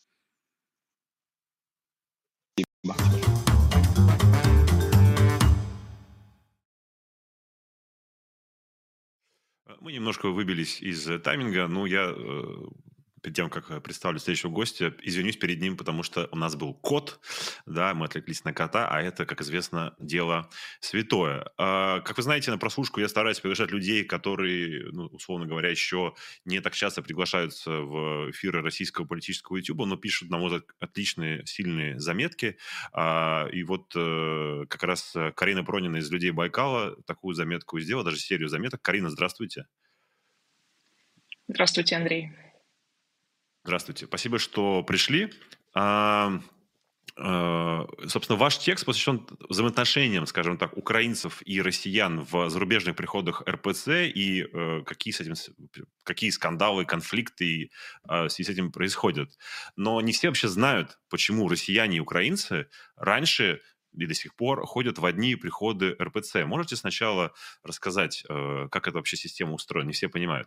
Э, Мы немножко выбились из э, тайминга, но я э, перед тем, как э, представлю следующего гостя, извинюсь перед ним, потому что у нас был кот, да, мы отвлеклись на кота, а это, как известно, дело святое. А, Как вы знаете, на прослушку я стараюсь приглашать людей, которые, ну, условно говоря, еще не так часто приглашаются в эфиры российского политического ютуба, но пишут, на мой взгляд, отличные, сильные заметки. А, И вот э, как раз э, Карина Пронина из «Людей Байкала» такую заметку сделала, даже серию заметок. Карина, здравствуйте. Здравствуйте, Андрей. Здравствуйте. Спасибо, что пришли. А, а, Собственно, ваш текст посвящен взаимоотношениям, скажем так, украинцев и россиян в зарубежных приходах эр пэ цэ и э, какие, с этим, с- какие скандалы, конфликты э, в связи с этим происходят. Но не все вообще знают, почему россияне и украинцы раньше и до сих пор ходят в одни приходы эр пэ цэ. Можете сначала рассказать, э, как эта вообще система устроена? Не все понимают.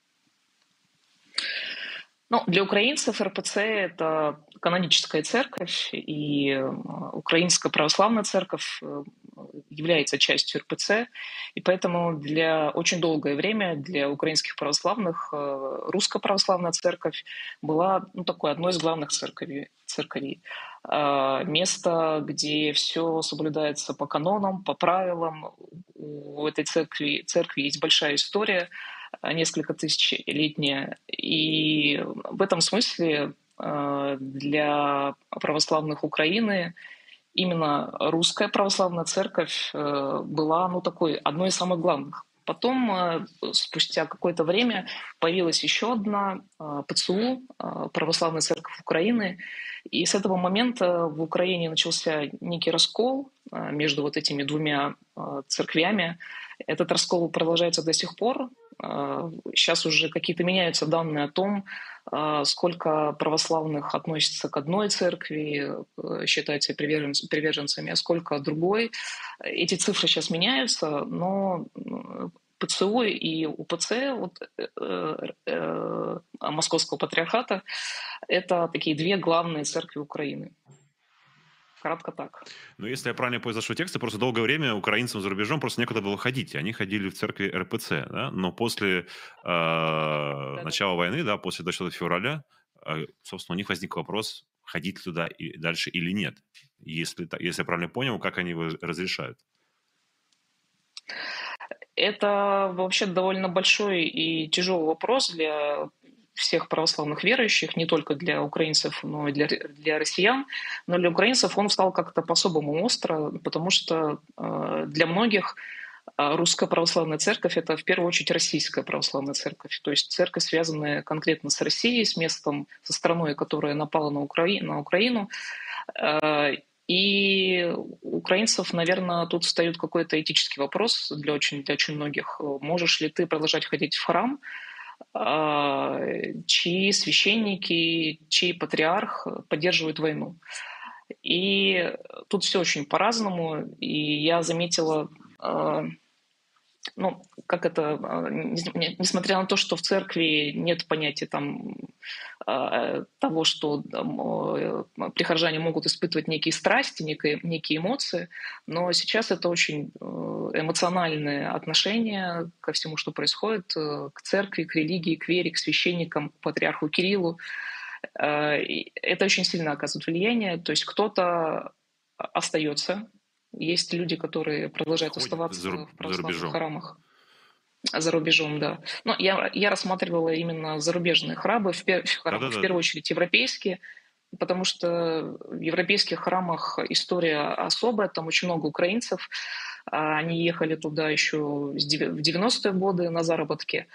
Ну, для украинцев эр пэ цэ – это каноническая церковь, и э, Украинская православная церковь э, является частью эр пэ цэ, и поэтому для очень долгое время для украинских православных э, Русская православная церковь была, ну, такой одной из главных церковей. церковей. А, Место, где все соблюдается по канонам, по правилам. У этой церкви, церкви есть большая история, несколько тысячелетняя. И в этом смысле э, для православных Украины именно Русская православная церковь э, была, ну, такой одной из самых главных. Потом, э, спустя какое-то время, появилась еще одна э, пэ цэ у, э, Православная церковь Украины. И с этого момента в Украине начался некий раскол э, между вот этими двумя э, церквями. Этот раскол продолжается до сих пор. Э, Сейчас уже какие-то меняются данные о том, э, сколько православных относится к одной церкви, э, считают себя приверженц- приверженцами, а сколько другой. Эти цифры сейчас меняются, но м, пэ цэ у и у пэ цэ вот, э, э, э, Московского патриархата – это такие две главные церкви Украины. Кратко так. Ну, если я правильно понял из вашего текста, просто долгое время украинцам за рубежом просто некуда было ходить. Они ходили в церкви эр пэ цэ, да? Но после э, начала войны, да, после двадцать четвёртого февраля, э, собственно, у них возник вопрос, ходить туда и дальше или нет. Если, та- если я правильно понял, как они его разрешают. Это вообще довольно большой и тяжелый вопрос для всех православных верующих, не только для украинцев, но и для, для россиян. Но для украинцев он стал как-то по-особому остро, потому что э, для многих э, Русская православная церковь – это в первую очередь российская православная церковь. То есть церковь, связанная конкретно с Россией, с местом, со страной, которая напала на, Украи- на Украину. Э, И у украинцев, наверное, тут встает какой-то этический вопрос для очень, для очень многих. Можешь ли ты продолжать ходить в храм, а, чьи священники, чей патриарх поддерживают войну? И тут все очень по-разному, и я заметила, э, ну, как это, э, не- несмотря на то, что в церкви нет понятия там э, того, что там, э, прихожане могут испытывать некие страсти, некие, некие эмоции, но сейчас это очень э, эмоциональное отношение ко всему, что происходит, э, к церкви, к религии, к вере, к священникам, к патриарху Кириллу. Э, и Это очень сильно оказывает влияние. То есть кто-то остается, есть люди, которые продолжают Ходит за, оставаться руб- в за православных рубежом. храмах за рубежом, да. Но я, я рассматривала именно зарубежные храмы, в, пер- в храмы, в первую Да-да-да. очередь европейские, потому что в европейских храмах история особая, там очень много украинцев, а они ехали туда еще с девя- в девяностые годы на заработки.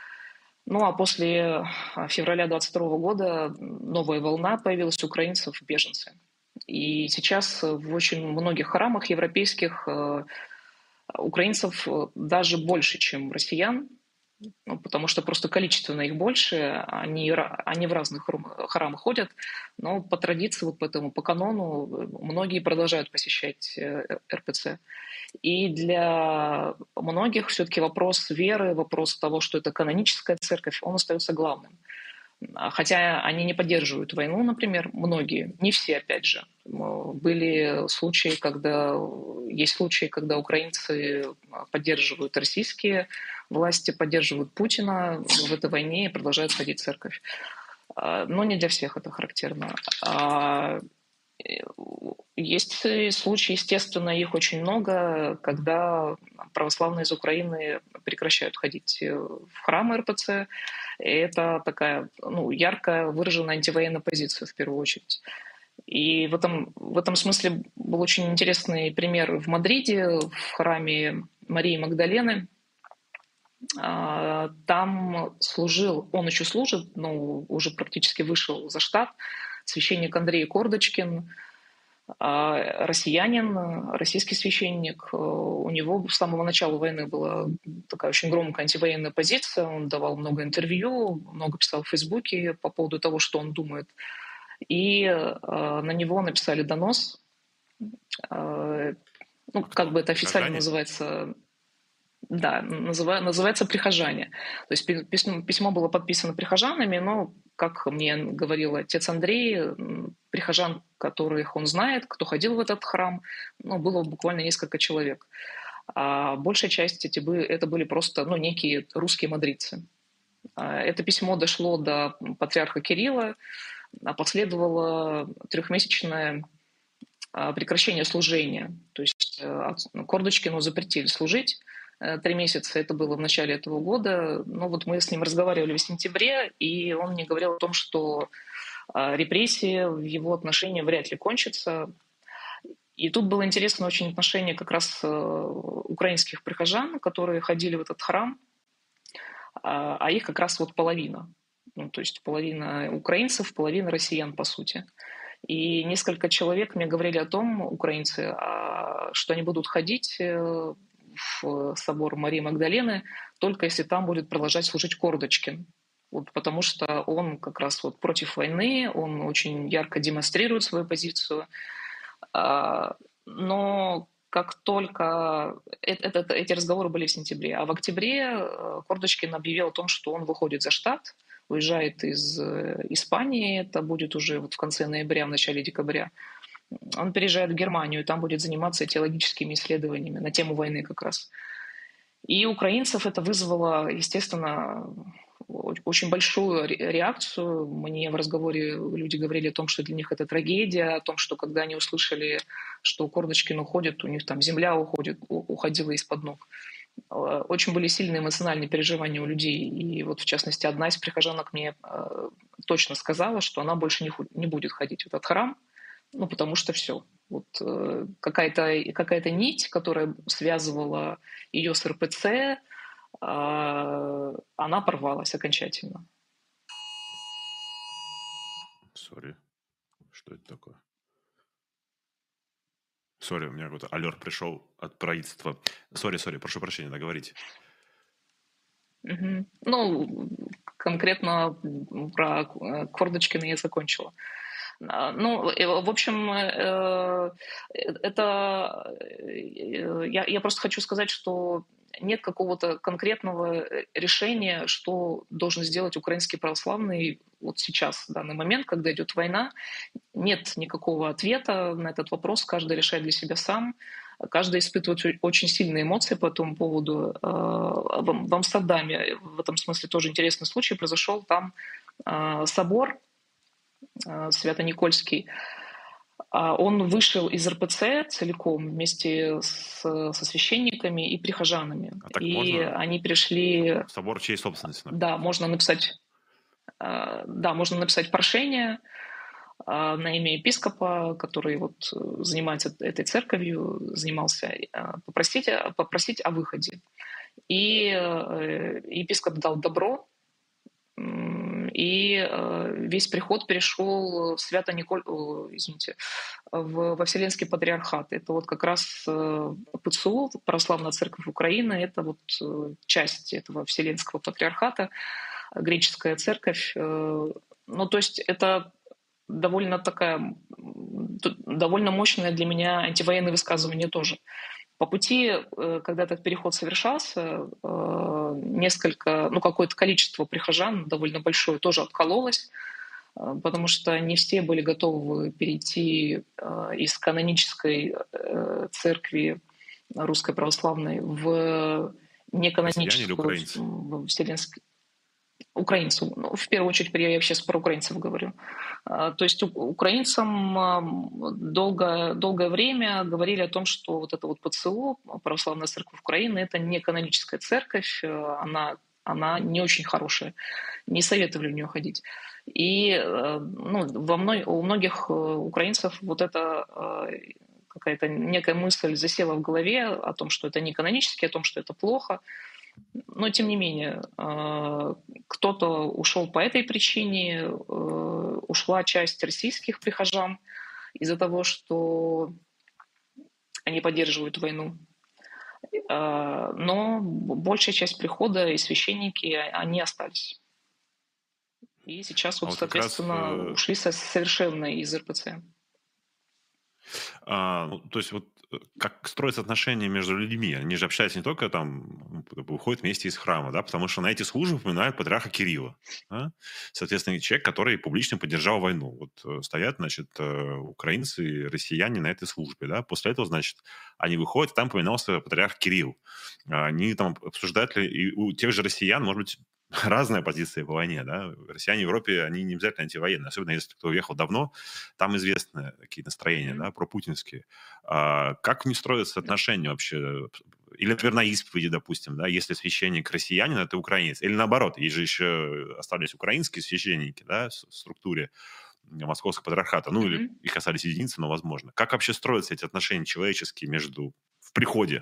Ну а после а, февраля двадцать второго года новая волна появилась украинцев, беженцы. И сейчас в очень многих храмах европейских э, украинцев э, даже больше, чем россиян, ну, потому что просто количественно их больше, они, ра- они в разных храм- храмах ходят, но по традиции, вот по этому, по канону, э, многие продолжают посещать э, эр пэ цэ. И для многих все-таки вопрос веры, вопрос того, что это каноническая церковь, он остается главным. А Хотя они не поддерживают войну, например, многие, не все, опять же. М, Были случаи, когда есть случаи, когда украинцы поддерживают российские власти, поддерживают Путина в этой войне и продолжают ходить в церковь. А, Но не для всех это характерно. А, э, Есть и случаи, естественно, их очень много, когда православные из Украины прекращают ходить э, в храмы эр пэ цэ. И это такая, ну, яркая выраженная антивоенная позиция в первую очередь. И в этом, в этом смысле был очень интересный пример в Мадриде, в храме Марии Магдалены. А, Там служил, он еще служит, но уже практически вышел за штат, священник Андрей Кордочкин, а, россиянин, российский священник. Э, У него с самого начала войны была такая очень громкая антивоенная позиция. Он давал много интервью, много писал в Фейсбуке по поводу того, что он думает. И э, на него написали донос. Э, А Ну, как кто? бы это официально Прихожане? называется, да, называ- называется «Прихожане». То есть пи- письмо, письмо было подписано прихожанами, но, как мне говорил отец Андрей, м, прихожан, которых он знает, кто ходил в этот храм, ну, было буквально несколько человек. А большая часть эти бы, это были просто ну, некие русские мадридцы. А Это письмо дошло до патриарха Кирилла, а последовало трехмесячное а, прекращение служения. То есть э, от- ну, Кордочкину запретили служить э, три месяца. Это было в начале этого года. Но вот мы с ним разговаривали в сентябре, и он мне говорил о том, что а, репрессии в его отношении вряд ли кончатся. И тут было интересно очень отношение как раз э, украинских прихожан, которые ходили в этот храм, а а их как раз вот половина. Ну, то есть половина украинцев, половина россиян, по сути. И несколько человек мне говорили о том, украинцы, а, что они будут ходить э, в собор Марии Магдалены, только если там будет продолжать служить Кордочкин. Вот потому что он как раз вот против войны, он очень ярко демонстрирует свою позицию. А, Но как только э- это- эти разговоры были в сентябре, а в октябре э, Кордочкин объявил о том, что он выходит за штат, уезжает из э, Испании, это будет уже вот в конце ноября, в начале декабря. Он переезжает в Германию, и там будет заниматься теологическими исследованиями на тему войны как раз. И украинцев это вызвало, естественно, очень большую реакцию. Мне в разговоре люди говорили о том, что для них это трагедия, о том, что когда они услышали, что Кордочкин уходит, у них там земля уходит, уходила из-под ног. Очень были сильные эмоциональные переживания у людей. И вот, в частности, одна из прихожанок мне точно сказала, что она больше не, не будет ходить в этот храм, ну, потому что все. Вот э, какая-то какая нить, которая связывала ее с эр пэ цэ, э, она порвалась окончательно. Сори. Что это такое? Сори, у меня какой-то алерт пришел от правительства. Сори, сори, прошу прощения, договорите. Мгм. Ну, конкретно про Кордочкина я закончила. А, Ну, э, в общем, э, это э, я, я просто хочу сказать, что нет какого-то конкретного э, решения, что должен сделать украинский православный вот сейчас, в данный момент, когда идет война. Нет никакого ответа на этот вопрос, каждый решает для себя сам. Каждый испытывает о- очень сильные эмоции по этому поводу. Э, В в Амстердаме в этом смысле тоже интересный случай произошел. Там э, собор э, Свято-Никольский, а, он вышел из эр пэ цэ целиком вместе с, со священниками и прихожанами. А так И можно? они пришли, Собор в чьей собственности да, находится? можно написать, э, да, можно написать прошение э, на имя епископа, который вот э, занимается этой церковью, занимался, э, попросить, о- попросить о выходе. И э, епископ дал добро, м, и э, весь приход перешел в Свято-Николь, о, извините, в, во Вселенский патриархат. Это вот как раз э, пэ цэ у, Православная Церковь Украины, это вот э, часть этого Вселенского патриархата, греческая церковь. Э, ну, то есть это довольно такая, м, т- довольно мощное для меня антивоенное высказывание тоже. По пути, э, когда этот переход совершался, э, несколько, ну, какое-то количество прихожан, довольно большое, тоже откололось, э, потому что не все были готовы перейти э, из канонической э, церкви русской православной в Россияне или неканоническую, украинцы? в вселенскую, украинцев. Ну, в первую очередь я сейчас про украинцев говорю. А, То есть у- украинцам ам, долго, долгое время говорили о том, что вот это вот пэ цэ у, Православная Церковь Украины, это не каноническая церковь, э, она, она не очень хорошая, не советовали в нее ходить. И э, ну, во мной, у многих э, украинцев вот эта э, какая-то некая мысль засела в голове о том, что это не канонически, о том, что это плохо. Но тем не менее, э, кто-то ушел по этой причине, э, ушла часть российских прихожан из-за того, что они поддерживают войну. Э, Но большая часть прихода и священники, они остались. И сейчас, А вот, вот как раз, соответственно, э, ушли со- совершенно из эр пэ цэ. а, ну, то есть вот э, как строятся отношения между людьми? Они же общаются не только там, ну, как бы выходят вместе из храма, да, потому что на эти службы упоминают патриарха Кирилла, да? Соответственно, человек, который публично поддержал войну. Вот э, стоят, значит, э, украинцы и россияне на этой службе, да, после этого, значит, они выходят, там упоминался патриарх Кирилл. А Они там обсуждают ли, и у тех же россиян, может быть, разная позиция по войне, да. Россияне в Европе, они не обязательно антивоенные, особенно если кто уехал давно, там известны такие настроения, Мгм. да, пропутинские. А как не строятся отношения вообще? Или, например, на исповеди, допустим, да, если священник россиянин, это украинец. Или наоборот, есть же еще остались украинские священники, да, в структуре Московского патриархата. Ну, или Мгм. их остались единицы, но возможно. Как вообще строятся эти отношения человеческие между в приходе?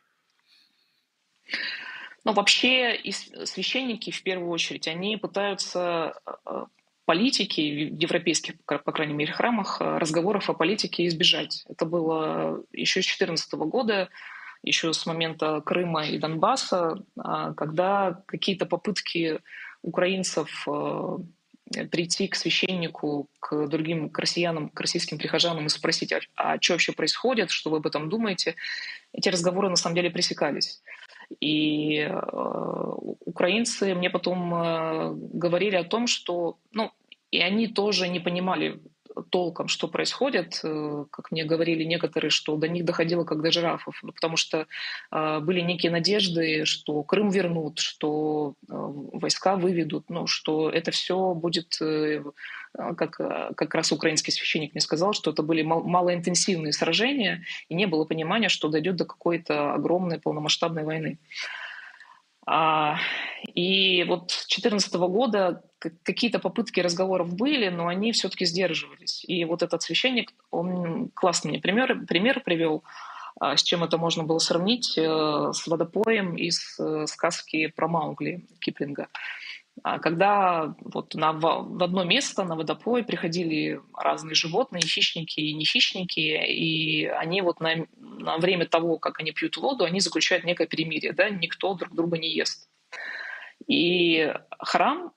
Но вообще и с- священники, в первую очередь, они пытаются э, э, политики в европейских, по по крайней мере, храмах, э, разговоров о политике избежать. Это было еще с две тысячи четырнадцатого года, еще с момента Крыма и Донбасса, а, когда какие-то попытки украинцев э, прийти к священнику, к другим, к россиянам, к российским прихожанам и спросить, а, а что вообще происходит, что вы об этом думаете, эти разговоры на самом деле пресекались. И э, украинцы мне потом э, говорили о том, что, ну, и они тоже не понимали толком, что происходит, э, как мне говорили некоторые, что до них доходило как до жирафов, ну, потому что э, были некие надежды, что Крым вернут, что э, войска выведут, ну, что это все будет, э, как, э, как раз украинский священник мне сказал, что это были мал- малоинтенсивные сражения, и не было понимания, что дойдет до какой-то огромной полномасштабной войны. А, и вот с две тысячи четырнадцатого года к- какие-то попытки разговоров были, но они все-таки сдерживались. И вот этот священник, он классный мне пример, пример привел, а, с чем это можно было сравнить, э, с водопоем из э, сказки про Маугли Киплинга. А Когда вот на, в в одно место, на водопой, приходили разные животные, хищники и не хищники, и они вот на, на время того, как они пьют воду, они заключают некое перемирие, да, никто друг друга не ест. И храм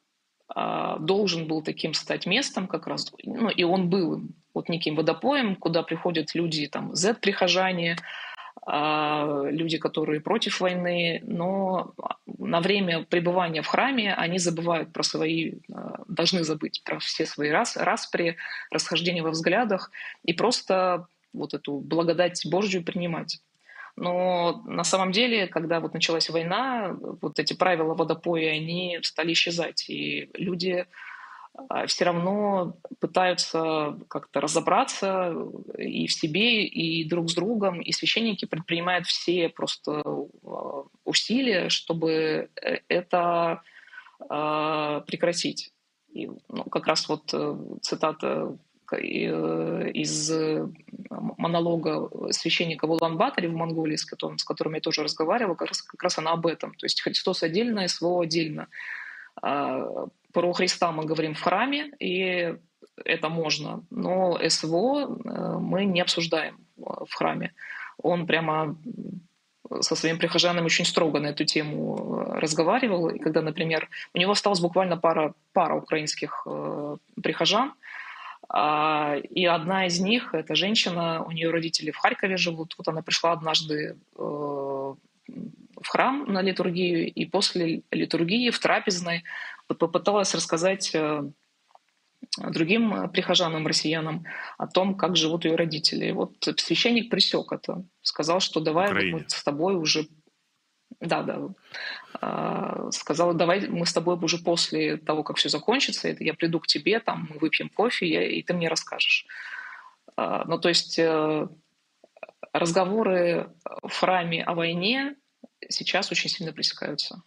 а, должен был таким стать местом как раз, ну, и он был им, вот неким водопоем, куда приходят люди, там, зет-прихожане, а, люди, которые против войны, но на время пребывания в храме они забывают про свои, а, должны забыть про все свои рас, распри, расхождения во взглядах и просто вот эту благодать Божью принимать. Но на самом деле, когда вот началась война, вот эти правила водопоя, они стали исчезать, и люди все равно пытаются как-то разобраться и в себе, и друг с другом, и священники предпринимают все просто э, усилия, чтобы э, это э, прекратить. И, ну, как раз вот э, цитата к- и, э, из э, монолога священника в Улан-Баторе в Монголии, с которым, с которым я тоже разговаривала, как раз, как раз она об этом. То есть Христос отдельно, СВО отдельно. А, Про Христа мы говорим в храме, и это можно, но СВО э, мы не обсуждаем э, в храме. Он прямо со своим прихожанами очень строго на эту тему э, разговаривал. И когда, например, у него осталось буквально пара, пара украинских э, прихожан, а, и одна из них, эта женщина, у нее родители в Харькове живут, вот она пришла однажды э, в храм на литургию, и после литургии в трапезной вот попыталась рассказать э, другим прихожанам, россиянам, о том, как живут ее родители. И вот священник пресек это, сказал, что В давай вот мы Украине. с тобой уже... Да, да. А, сказала, давай мы с тобой уже после того, как все закончится, это я приду к тебе, там мы выпьем кофе, я- и ты мне расскажешь. А, Ну, то есть э, разговоры в храме о войне сейчас очень сильно пресекаются.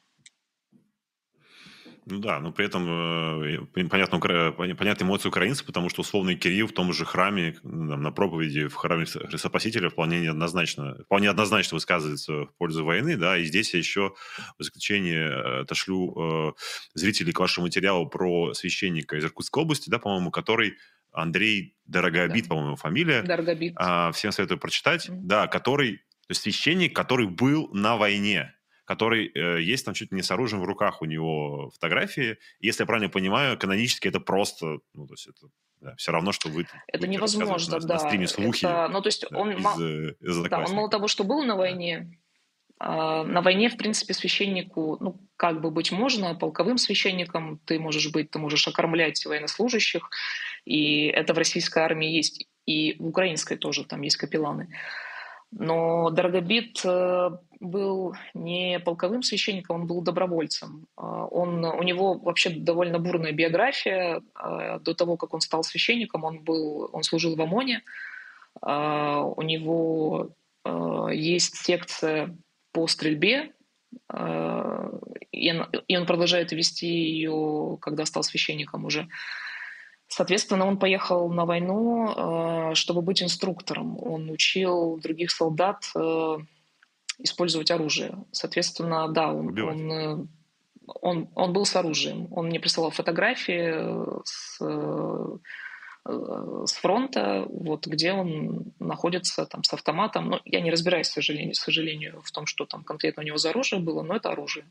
Ну да, но при этом э, пон- понятно, укра- пон- понятны эмоции украинцев, потому что условный Кирилл в том же храме, м, там, на проповеди в храме Христа Спасителя вполне неоднозначно, вполне однозначно высказывается в пользу войны, да, и здесь я еще в заключение э, отошлю э, зрителей к вашему материалу про священника из Иркутской области, да, по-моему, который Андрей Да. Дорогобит, по-моему, фамилия, Даргобит. а, всем советую прочитать, М. да, который, то есть священник, который был на войне, который э, есть там чуть ли не с оружием в руках у него фотографии. Если я правильно понимаю, канонически это просто, ну, то есть это да, все равно, что вы тут Это будете рассказывать невозможно, на, на да. стриме слухи Это, ну, то есть да, он, из, ма- э, из да, он мало одноклассников. того, что был на Да. войне, а, на войне, в принципе, священнику, ну, как бы быть можно, полковым священником ты можешь быть, ты можешь окормлять военнослужащих, и это в российской армии есть, и в украинской тоже, там есть капелланы. Но Дорогобит э, был не полковым священником, он был добровольцем. А, Он, у него вообще довольно бурная биография. А, До того, как он стал священником, он, был, он служил в ОМОНе. А, У него э, есть секция по стрельбе, а, и он и он продолжает вести ее, когда стал священником уже. Соответственно, он поехал на войну, э, чтобы быть инструктором. Он учил других солдат э, использовать оружие. Соответственно, да, он, Убивать. он, э, он, он был с оружием. Он мне присылал фотографии э, с, э, э, с фронта, вот, где он находится там, с автоматом. Ну, я не разбираюсь, к сожалению, к сожалению, в том, что там конкретно у него за оружие было, но это оружие.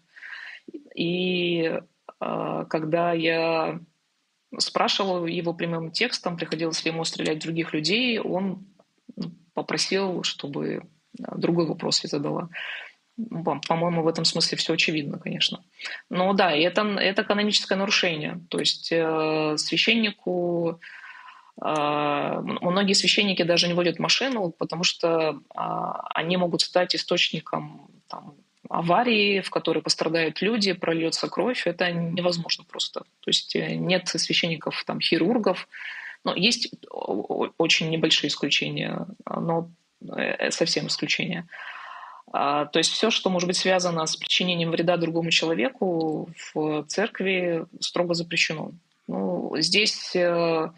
И э, когда я спрашивал его прямым текстом, приходилось ли ему стрелять в других людей, он ну, попросил, чтобы да, другой вопрос я задала. Ну, по- По-моему, в этом смысле все очевидно, конечно. Но да, и это, это каноническое нарушение. То есть э, священнику, э, м- многие священники даже не водят машину, потому что а, они могут стать источником там, аварии, в которой пострадают люди, прольется кровь. Это невозможно просто. То есть э, нет священников, там, хирургов. Но есть о- о- очень небольшие исключения, но э, совсем исключения. А, То есть все, что может быть связано с причинением вреда другому человеку, в церкви строго запрещено. Ну, здесь э,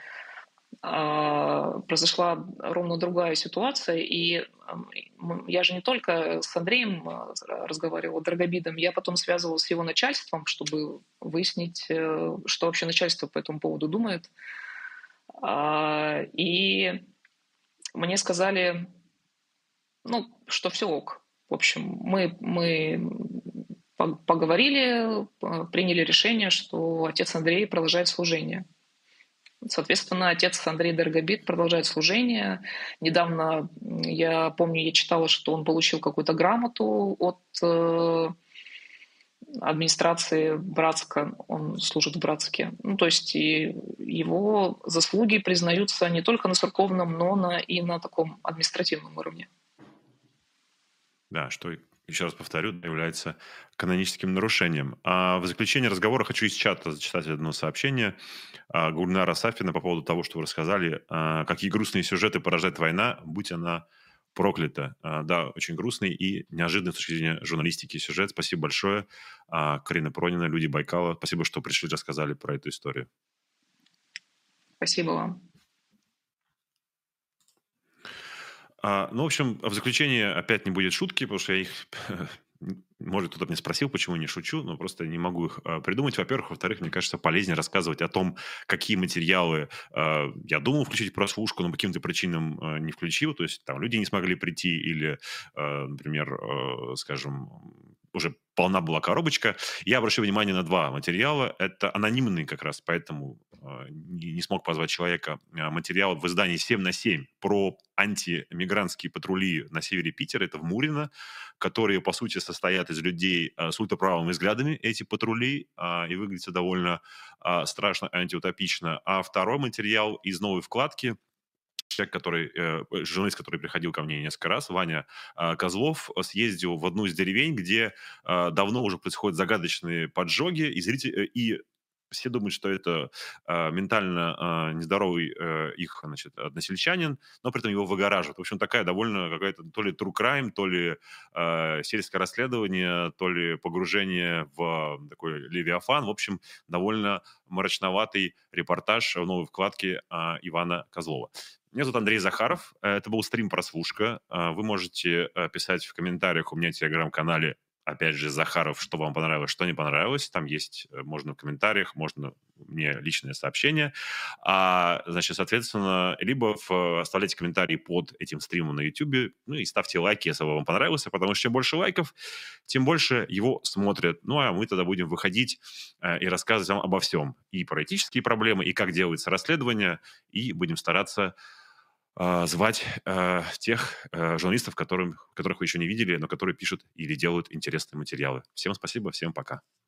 а, произошла ровно другая ситуация, и м, я же не только с Андреем а, разговаривала, Драгобидом, я потом связывалась с его начальством, чтобы выяснить, э, что вообще начальство по этому поводу думает. А, И мне сказали, ну, что все ок. В общем, мы, мы поговорили, приняли решение, что отец Андрей продолжает служение. Соответственно, отец Андрей Дорогобит продолжает служение. Недавно, я помню, я читала, что он получил какую-то грамоту от э, администрации Братска, он служит в Братске. Ну, то есть и его заслуги признаются не только на церковном, но на, и на таком административном уровне. Да, что, еще раз повторю, является каноническим нарушением. А в заключение разговора хочу из чата зачитать одно сообщение а, Гульнара Сафина по поводу того, что вы рассказали. А, какие грустные сюжеты порождает война, будь она проклята. А, да, очень грустный и неожиданный с точки зрения журналистики сюжет. Спасибо большое, а, Карина Пронина, люди Байкала. Спасибо, что пришли, рассказали про эту историю. Спасибо вам. А, ну, в общем, в заключение опять не будет шутки, потому что я их... Может, кто-то меня спросил, почему не шучу, но просто не могу их а, придумать, во-первых. Во-вторых, мне кажется, полезнее рассказывать о том, какие материалы а, я думал включить в прослушку, но по каким-то причинам а, не включил. То есть там люди не смогли прийти или, а, например, а, скажем, уже полна была коробочка. Я обращу внимание на два материала. Это анонимный как раз, поэтому а, не, не смог позвать человека. А, материал в издании семь на семь про антимигрантские патрули на севере Питера. Это в Мурино, которые, по сути, состоят из людей а, с ультраправыми взглядами, эти патрули, а, и выглядят довольно а, страшно, антиутопично. А второй материал из новой вкладки. Человек, который, э, журналист, который приходил ко мне несколько раз, Ваня э, Козлов, съездил в одну из деревень, где э, давно уже происходят загадочные поджоги, и, зрители, и все думают, что это э, ментально э, нездоровый э, их, значит, односельчанин, но при этом его выгораживают. В общем, такая довольно какая-то то ли true crime, то ли э, сельское расследование, то ли погружение в такой левиафан. В общем, довольно мрачноватый репортаж в новой вкладке э, Ивана Козлова. Меня зовут Андрей Захаров. Это был стрим «Прослушка». Вы можете писать в комментариях у меня в телеграм-канале, опять же, Захаров, что вам понравилось, что не понравилось. Там есть, можно в комментариях, можно мне личное сообщение. А, значит, соответственно, либо в, оставляйте комментарии под этим стримом на YouTube, ну и ставьте лайки, если вам понравился, потому что чем больше лайков, тем больше его смотрят. Ну, а мы тогда будем выходить э, и рассказывать вам обо всем. И про этические проблемы, и как делается расследование, и будем стараться э, звать э, тех э, журналистов, которым, которых вы еще не видели, но которые пишут или делают интересные материалы. Всем спасибо, всем пока.